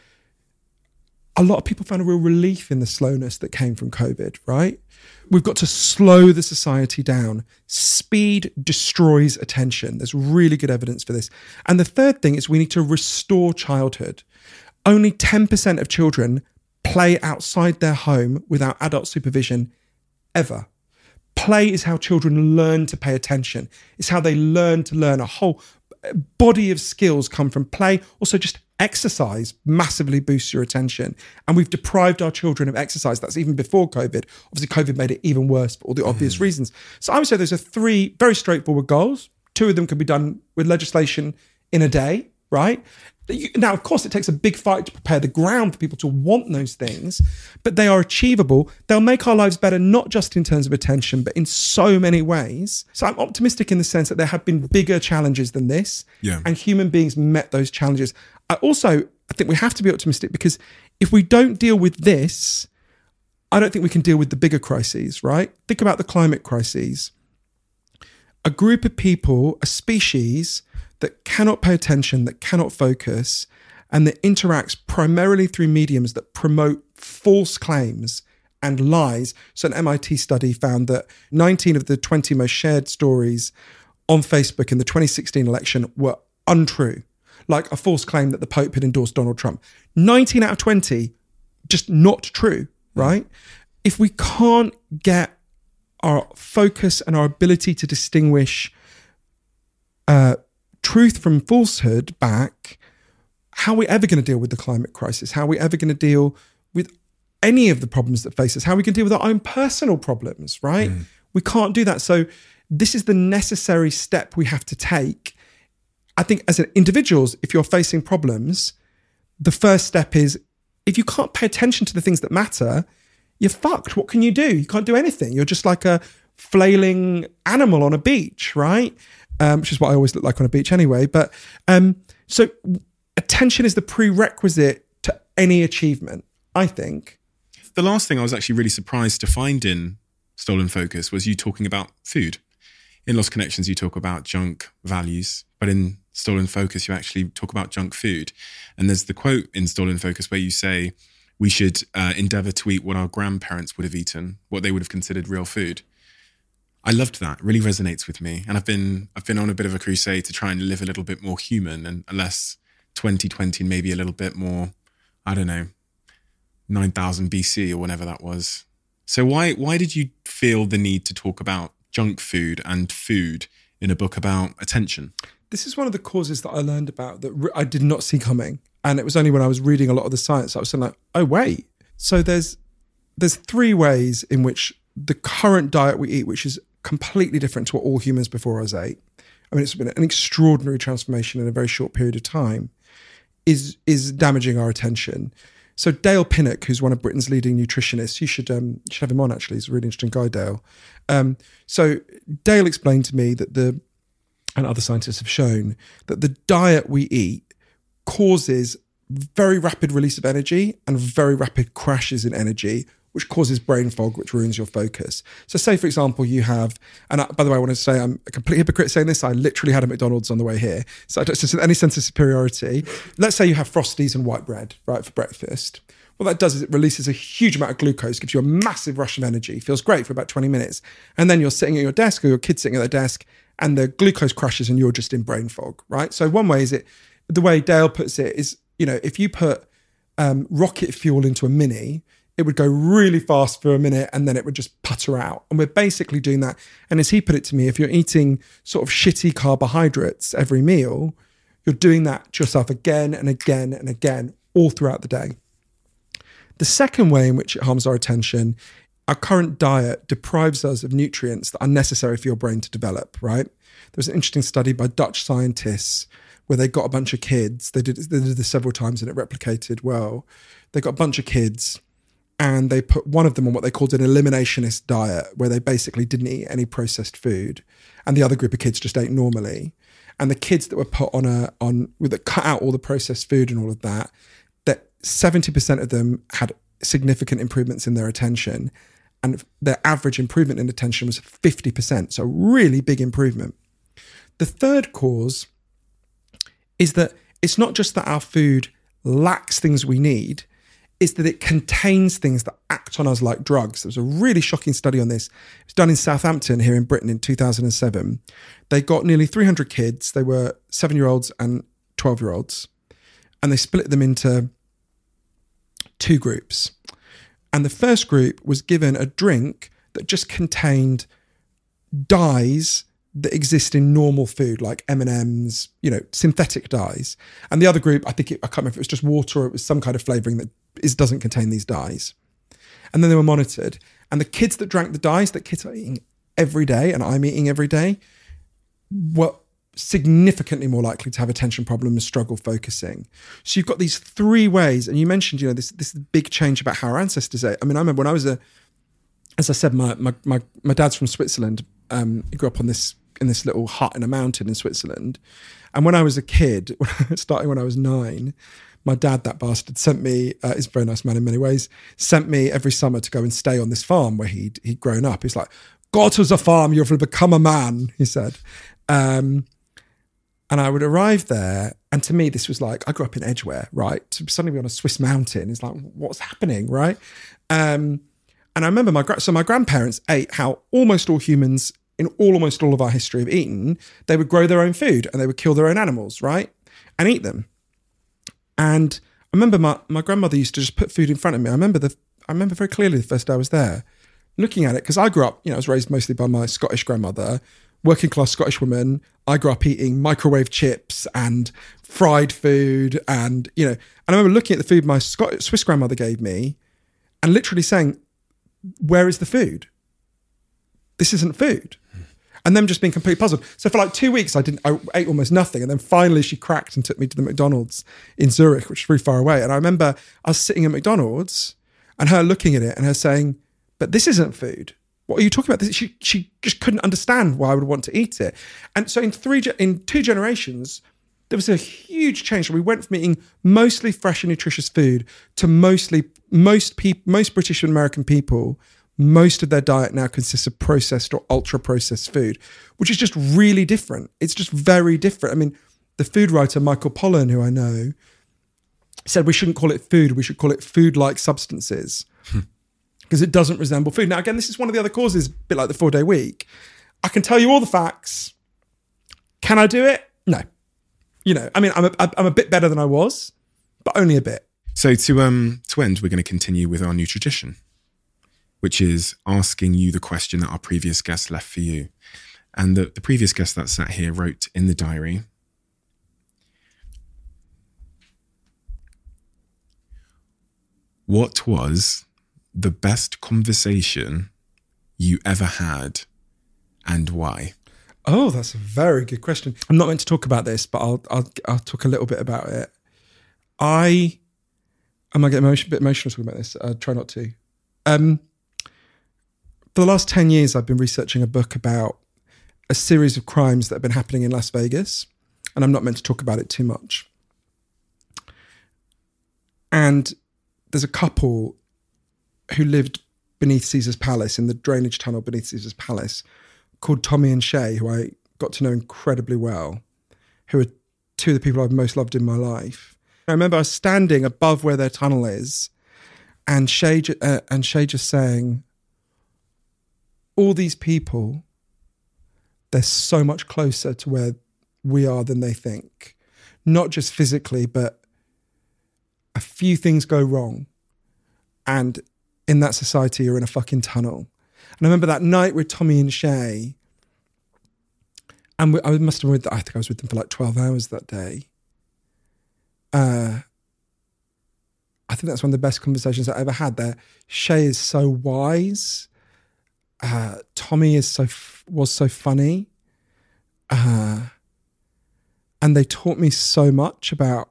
a lot of people found a real relief in the slowness that came from COVID, right? We've got to slow the society down. Speed destroys attention. There's really good evidence for this. And the third thing is we need to restore childhood. Only ten percent of children play outside their home without adult supervision ever. Play is how children learn to pay attention. It's how they learn to learn. A whole body of skills come from play. Also, just exercise massively boosts your attention. And we've deprived our children of exercise. That's even before COVID. Obviously, COVID made it even worse for all the obvious mm-hmm. reasons. So I would say those are three very straightforward goals. Two of them can be done with legislation in a day, right? Now, of course, it takes a big fight to prepare the ground for people to want those things, but they are achievable. They'll make our lives better, not just in terms of attention, but in so many ways. So I'm optimistic in the sense that there have been bigger challenges than this, yeah. and human beings met those challenges. I also, I think we have to be optimistic because if we don't deal with this, I don't think we can deal with the bigger crises, right? Think about the climate crises. A group of people, a species that cannot pay attention, that cannot focus, and that interacts primarily through mediums that promote false claims and lies. So an M I T study found that nineteen of the twenty most shared stories on Facebook in the twenty sixteen election were untrue, like a false claim that the Pope had endorsed Donald Trump. nineteen out of twenty, just not true, right? If we can't get our focus and our ability to distinguish uh, truth from falsehood back, how are we ever going to deal with the climate crisis? How are we ever going to deal with any of the problems that face us? How are we going to deal with our own personal problems, right? Mm. We can't do that. So this is the necessary step we have to take. I think as individuals, if you're facing problems, the first step is if you can't pay attention to the things that matter, you're fucked. What can you do? You can't do anything. You're just like a flailing animal on a beach, right? Um, which is what I always look like on a beach anyway. But um, so attention is the prerequisite to any achievement, I think. The last thing I was actually really surprised to find in Stolen Focus was you talking about food. In Lost Connections, you talk about junk values, but in Stolen Focus, you actually talk about junk food. And there's the quote in Stolen Focus where you say, we should uh, endeavor to eat what our grandparents would have eaten, what they would have considered real food. I loved that. It really resonates with me. And I've been I've been on a bit of a crusade to try and live a little bit more human and less twenty twenty and maybe a little bit more, I don't know, nine thousand B C or whenever that was. So why why did you feel the need to talk about junk food and food in a book about attention? This is one of the causes that I learned about that I did not see coming. And it was only when I was reading a lot of the science, I was saying like, oh, wait. So there's there's three ways in which the current diet we eat, which is completely different to what all humans before us ate. I mean, it's been an extraordinary transformation in a very short period of time, is is damaging our attention. So Dale Pinnock, who's one of Britain's leading nutritionists, you should um, you should have him on actually. He's a really interesting guy, Dale. Um, so Dale explained to me that the, and other scientists have shown, that the diet we eat causes very rapid release of energy and very rapid crashes in energy, which causes brain fog, which ruins your focus. So say, for example, you have, and I, by the way, I want to say I'm a complete hypocrite saying this, I literally had a McDonald's on the way here. So I don't sense any sense of superiority. Let's say you have Frosties and white bread, right, for breakfast. What that does is it releases a huge amount of glucose, gives you a massive rush of energy, feels great for about twenty minutes. And then you're sitting at your desk or your kid's sitting at their desk and the glucose crashes and you're just in brain fog, right? So one way is it, the way Dale puts it is, you know, if you put um, rocket fuel into a Mini, it would go really fast for a minute and then it would just putter out. And we're basically doing that. And as he put it to me, if you're eating sort of shitty carbohydrates every meal, You're doing that to yourself again and again and again, all throughout the day. The second way in which it harms our attention, our current diet deprives us of nutrients that are necessary for your brain to develop, right? There was an interesting study by Dutch scientists where they got a bunch of kids. They did, they did this several times and it replicated well. They got a bunch of kids and they put one of them on what they called an eliminationist diet, where they basically didn't eat any processed food. And the other group of kids just ate normally. And the kids that were put on a, on, that cut out all the processed food and all of that, that seventy percent of them had significant improvements in their attention. And their average improvement in attention was fifty percent. So really big improvement. The third cause is that it's not just that our food lacks things we need, it's that it contains things that act on us like drugs. There was a really shocking study on this. It was done in Southampton here in Britain in two thousand seven. They got nearly three hundred kids. They were seven-year-olds and twelve-year-olds. And they split them into two groups. And the first group was given a drink that just contained dyes that exist in normal food, like M and M's, you know, synthetic dyes. And the other group, I think, it, I can't remember if it was just water or it was some kind of flavouring that is, doesn't contain these dyes. And then they were monitored. And the kids that drank the dyes that kids are eating every day, and I'm eating every day, were significantly more likely to have attention problems, struggle focusing. So you've got these three ways. And you mentioned, you know, this this big change about how our ancestors ate. I mean, I remember when I was a, as I said, my my my, my dad's from Switzerland. Um, he grew up on this in this little hut in a mountain in Switzerland. And when I was a kid, starting when I was nine, my dad, that bastard, sent me, uh, he's a very nice man in many ways, sent me every summer to go and stay on this farm where he'd, he'd grown up. He's like, go to the farm, you'll become a man, he said. Um, and I would arrive there, and to me, this was like, I grew up in Edgware, right? To suddenly be on a Swiss mountain is like, what's happening, right? Um, and I remember my, so my grandparents ate how almost all humans in all, almost all of our history have eaten. They would grow their own food and they would kill their own animals, right? And eat them. And I remember my, my grandmother used to just put food in front of me. I remember the I remember very clearly the first day I was there, looking at it, because I grew up, you know, I was raised mostly by my Scottish grandmother, working class Scottish woman. I grew up eating microwave chips and fried food, and, you know, and I remember looking at the food my Scottish, Swiss grandmother gave me and literally saying, where is the food? This isn't food. And them just being completely puzzled. So for like two weeks, I didn't. I ate almost nothing. And then finally she cracked and took me to the McDonald's in Zurich, which is really far away. And I remember I was sitting at McDonald's and her looking at it and her saying, but this isn't food. What are you talking about? She she just couldn't understand why I would want to eat it. And so in three in two generations, there was a huge change. We went from eating mostly fresh and nutritious food to mostly, most people, most British and American people, most of their diet now consists of processed or ultra processed food, which is just really different. It's just very different. I mean, the food writer Michael Pollan, who I know, said we shouldn't call it food, we should call it food-like substances because it doesn't resemble food. Now, again, this is one of the other causes, a bit like the four-day week. I can tell you all the facts. Can I do it? No. You know, I mean, I'm a, I'm a bit better than I was, but only a bit. So to um to end, we're going to continue with our new tradition, which is asking you the question that our previous guest left for you. And the, the previous guest that sat here wrote in the diary, what was the best conversation you ever had and why? Oh, that's a very good question. I'm not meant to talk about this, but I'll I'll, I'll talk a little bit about it. I, I might get emotion, a bit emotional talking about this. I'll try not to. Um, For the last ten years, I've been researching a book about a series of crimes that have been happening in Las Vegas, and I'm not meant to talk about it too much. And there's a couple who lived beneath Caesar's Palace, in the drainage tunnel beneath Caesar's Palace, called Tommy and Shay, who I got to know incredibly well, who are two of the people I've most loved in my life. I remember I was standing above where their tunnel is, and Shay, uh, and Shay just saying, all these people, they're so much closer to where we are than they think. Not just physically, but a few things go wrong. And in that society, you're in a fucking tunnel. And I remember that night with Tommy and Shay, and we, I must have been with, I think I was with them for like twelve hours that day. uh, I think that's one of the best conversations I ever had there. Shay is so wise. Uh, Tommy is so f- was so funny. Uh, and they taught me so much about,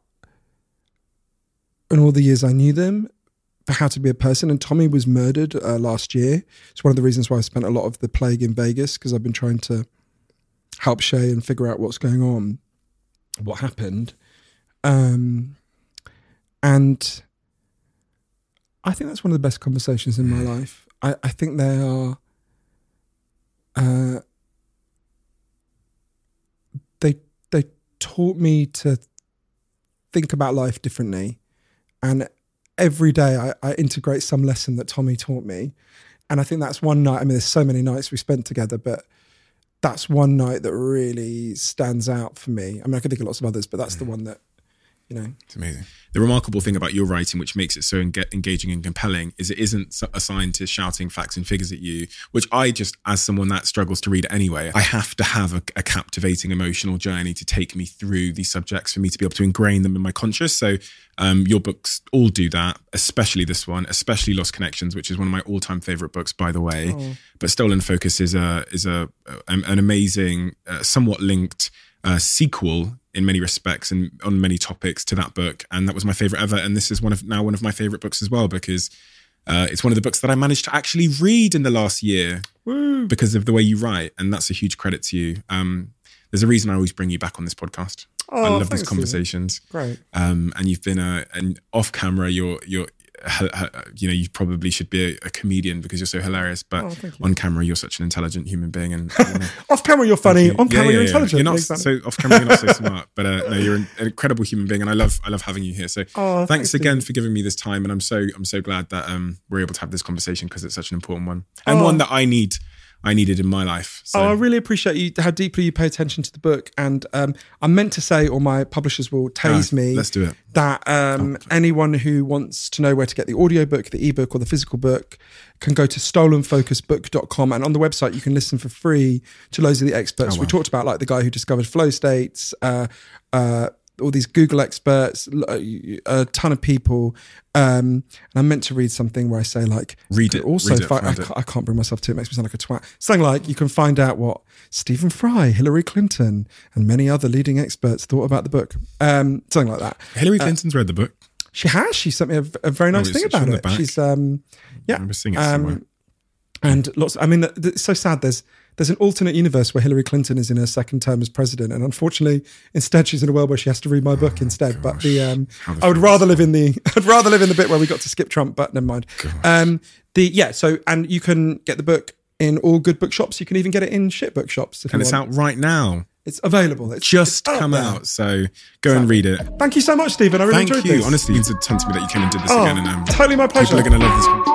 in all the years I knew them, for how to be a person. And Tommy was murdered uh, last year. It's one of the reasons why I spent a lot of the plague in Vegas, because I've been trying to help Shay and figure out what's going on, what happened. Um, and I think that's one of the best conversations in my life. I, I think they are, uh, they, they taught me to think about life differently. And every day I, I integrate some lesson that Tommy taught me. And I think that's one night, I mean, there's so many nights we spent together, but that's one night that really stands out for me. I mean, I could think of lots of others, but that's the one that, you know. It's amazing. The remarkable thing about your writing, which makes it so enge- engaging and compelling, is it isn't a scientist shouting facts and figures at you, which I just, as someone that struggles to read anyway, I have to have a, a captivating emotional journey to take me through these subjects for me to be able to ingrain them in my conscious. So um, your books all do that, especially this one, especially Lost Connections, which is one of my all-time favorite books, by the way. Oh. But Stolen Focus is a is a, a an amazing, uh, somewhat linked uh, sequel in many respects and on many topics to that book. And that was my favorite ever. And this is one of now one of my favorite books as well, because uh, it's one of the books that I managed to actually read in the last year. Woo. Because of the way you write. And that's a huge credit to you. Um, there's a reason I always bring you back on this podcast. Oh, I love these conversations. Great. Um, and you've been a, an off camera, you're, you're, you know, you probably should be a, a comedian because you're so hilarious, but oh, on camera you're such an intelligent human being. And you know, off camera you're funny, you. on camera yeah, yeah, you're intelligent. You're not so off camera you're not so smart, but uh, no, you're an, an incredible human being, and I love I love having you here. So oh, thanks again you. for giving me this time, and I'm so I'm so glad that um, we're able to have this conversation because it's such an important one and oh. one that I need. I needed in my life. So. Oh, I really appreciate you, how deeply you pay attention to the book. And um, I'm meant to say, or my publishers will tase ah, me, let's do it. that um, oh, anyone who wants to know where to get the audiobook, the ebook, or the physical book can go to stolen focus book dot com. And on the website, you can listen for free to loads of the experts. Oh, wow. We talked about, like the guy who discovered flow states, uh, uh, all these Google experts, a ton of people. Um, and I'm meant to read something where I say, like, read it. Also, read it, I, I, can't, I can't bring myself to it. It makes me sound like a twat. Something like, you can find out what Stephen Fry, Hillary Clinton, and many other leading experts thought about the book. Um, something like that. Hillary Clinton's uh, read the book. She has. She sent me a, a very nice oh, thing about it. She's, um, yeah. I remember seeing it somewhere. Um, and lots, I mean, it's so sad. There's, There's an alternate universe where Hillary Clinton is in her second term as president, and unfortunately, instead, she's in a world where she has to read my book oh, instead. Gosh. But the um, I would rather live in the I'd rather live in the bit where we got to skip Trump. But never mind. Um, the yeah. So and you can get the book in all good bookshops. You can even get it in shit bookshops. If and you it's want. out right now. It's available. It's just it's come out, so go so, and read it. Thank you so much, Stephen. I really Thank enjoyed you. this. Honestly, it means a ton to me that you came and did this oh, again. And um, totally my pleasure. People are going to love this.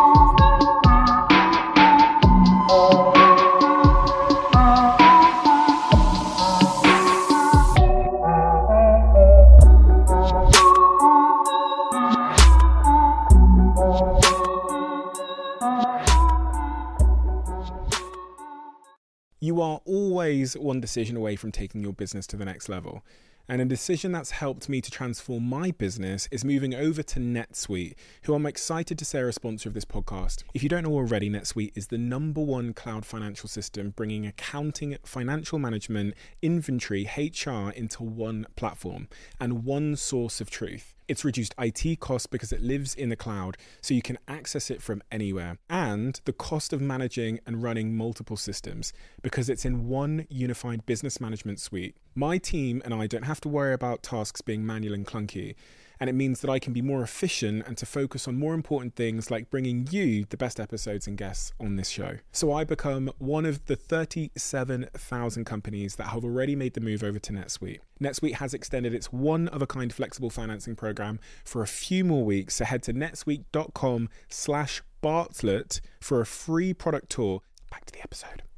You are always one decision away from taking your business to the next level. And a decision that's helped me to transform my business is moving over to NetSuite, who I'm excited to say are a sponsor of this podcast. If you don't know already, NetSuite is the number one cloud financial system, bringing accounting, financial management, inventory, H R into one platform and one source of truth. It's reduced I T costs because it lives in the cloud, so you can access it from anywhere. And the cost of managing and running multiple systems because it's in one unified business management suite. My team and I don't have to worry about tasks being manual and clunky. And it means that I can be more efficient and to focus on more important things like bringing you the best episodes and guests on this show. So I become one of the thirty-seven thousand companies that have already made the move over to NetSuite. NetSuite has extended its one-of-a-kind flexible financing program for a few more weeks. So head to netsuite.com slash Bartlett for a free product tour. Back to the episode.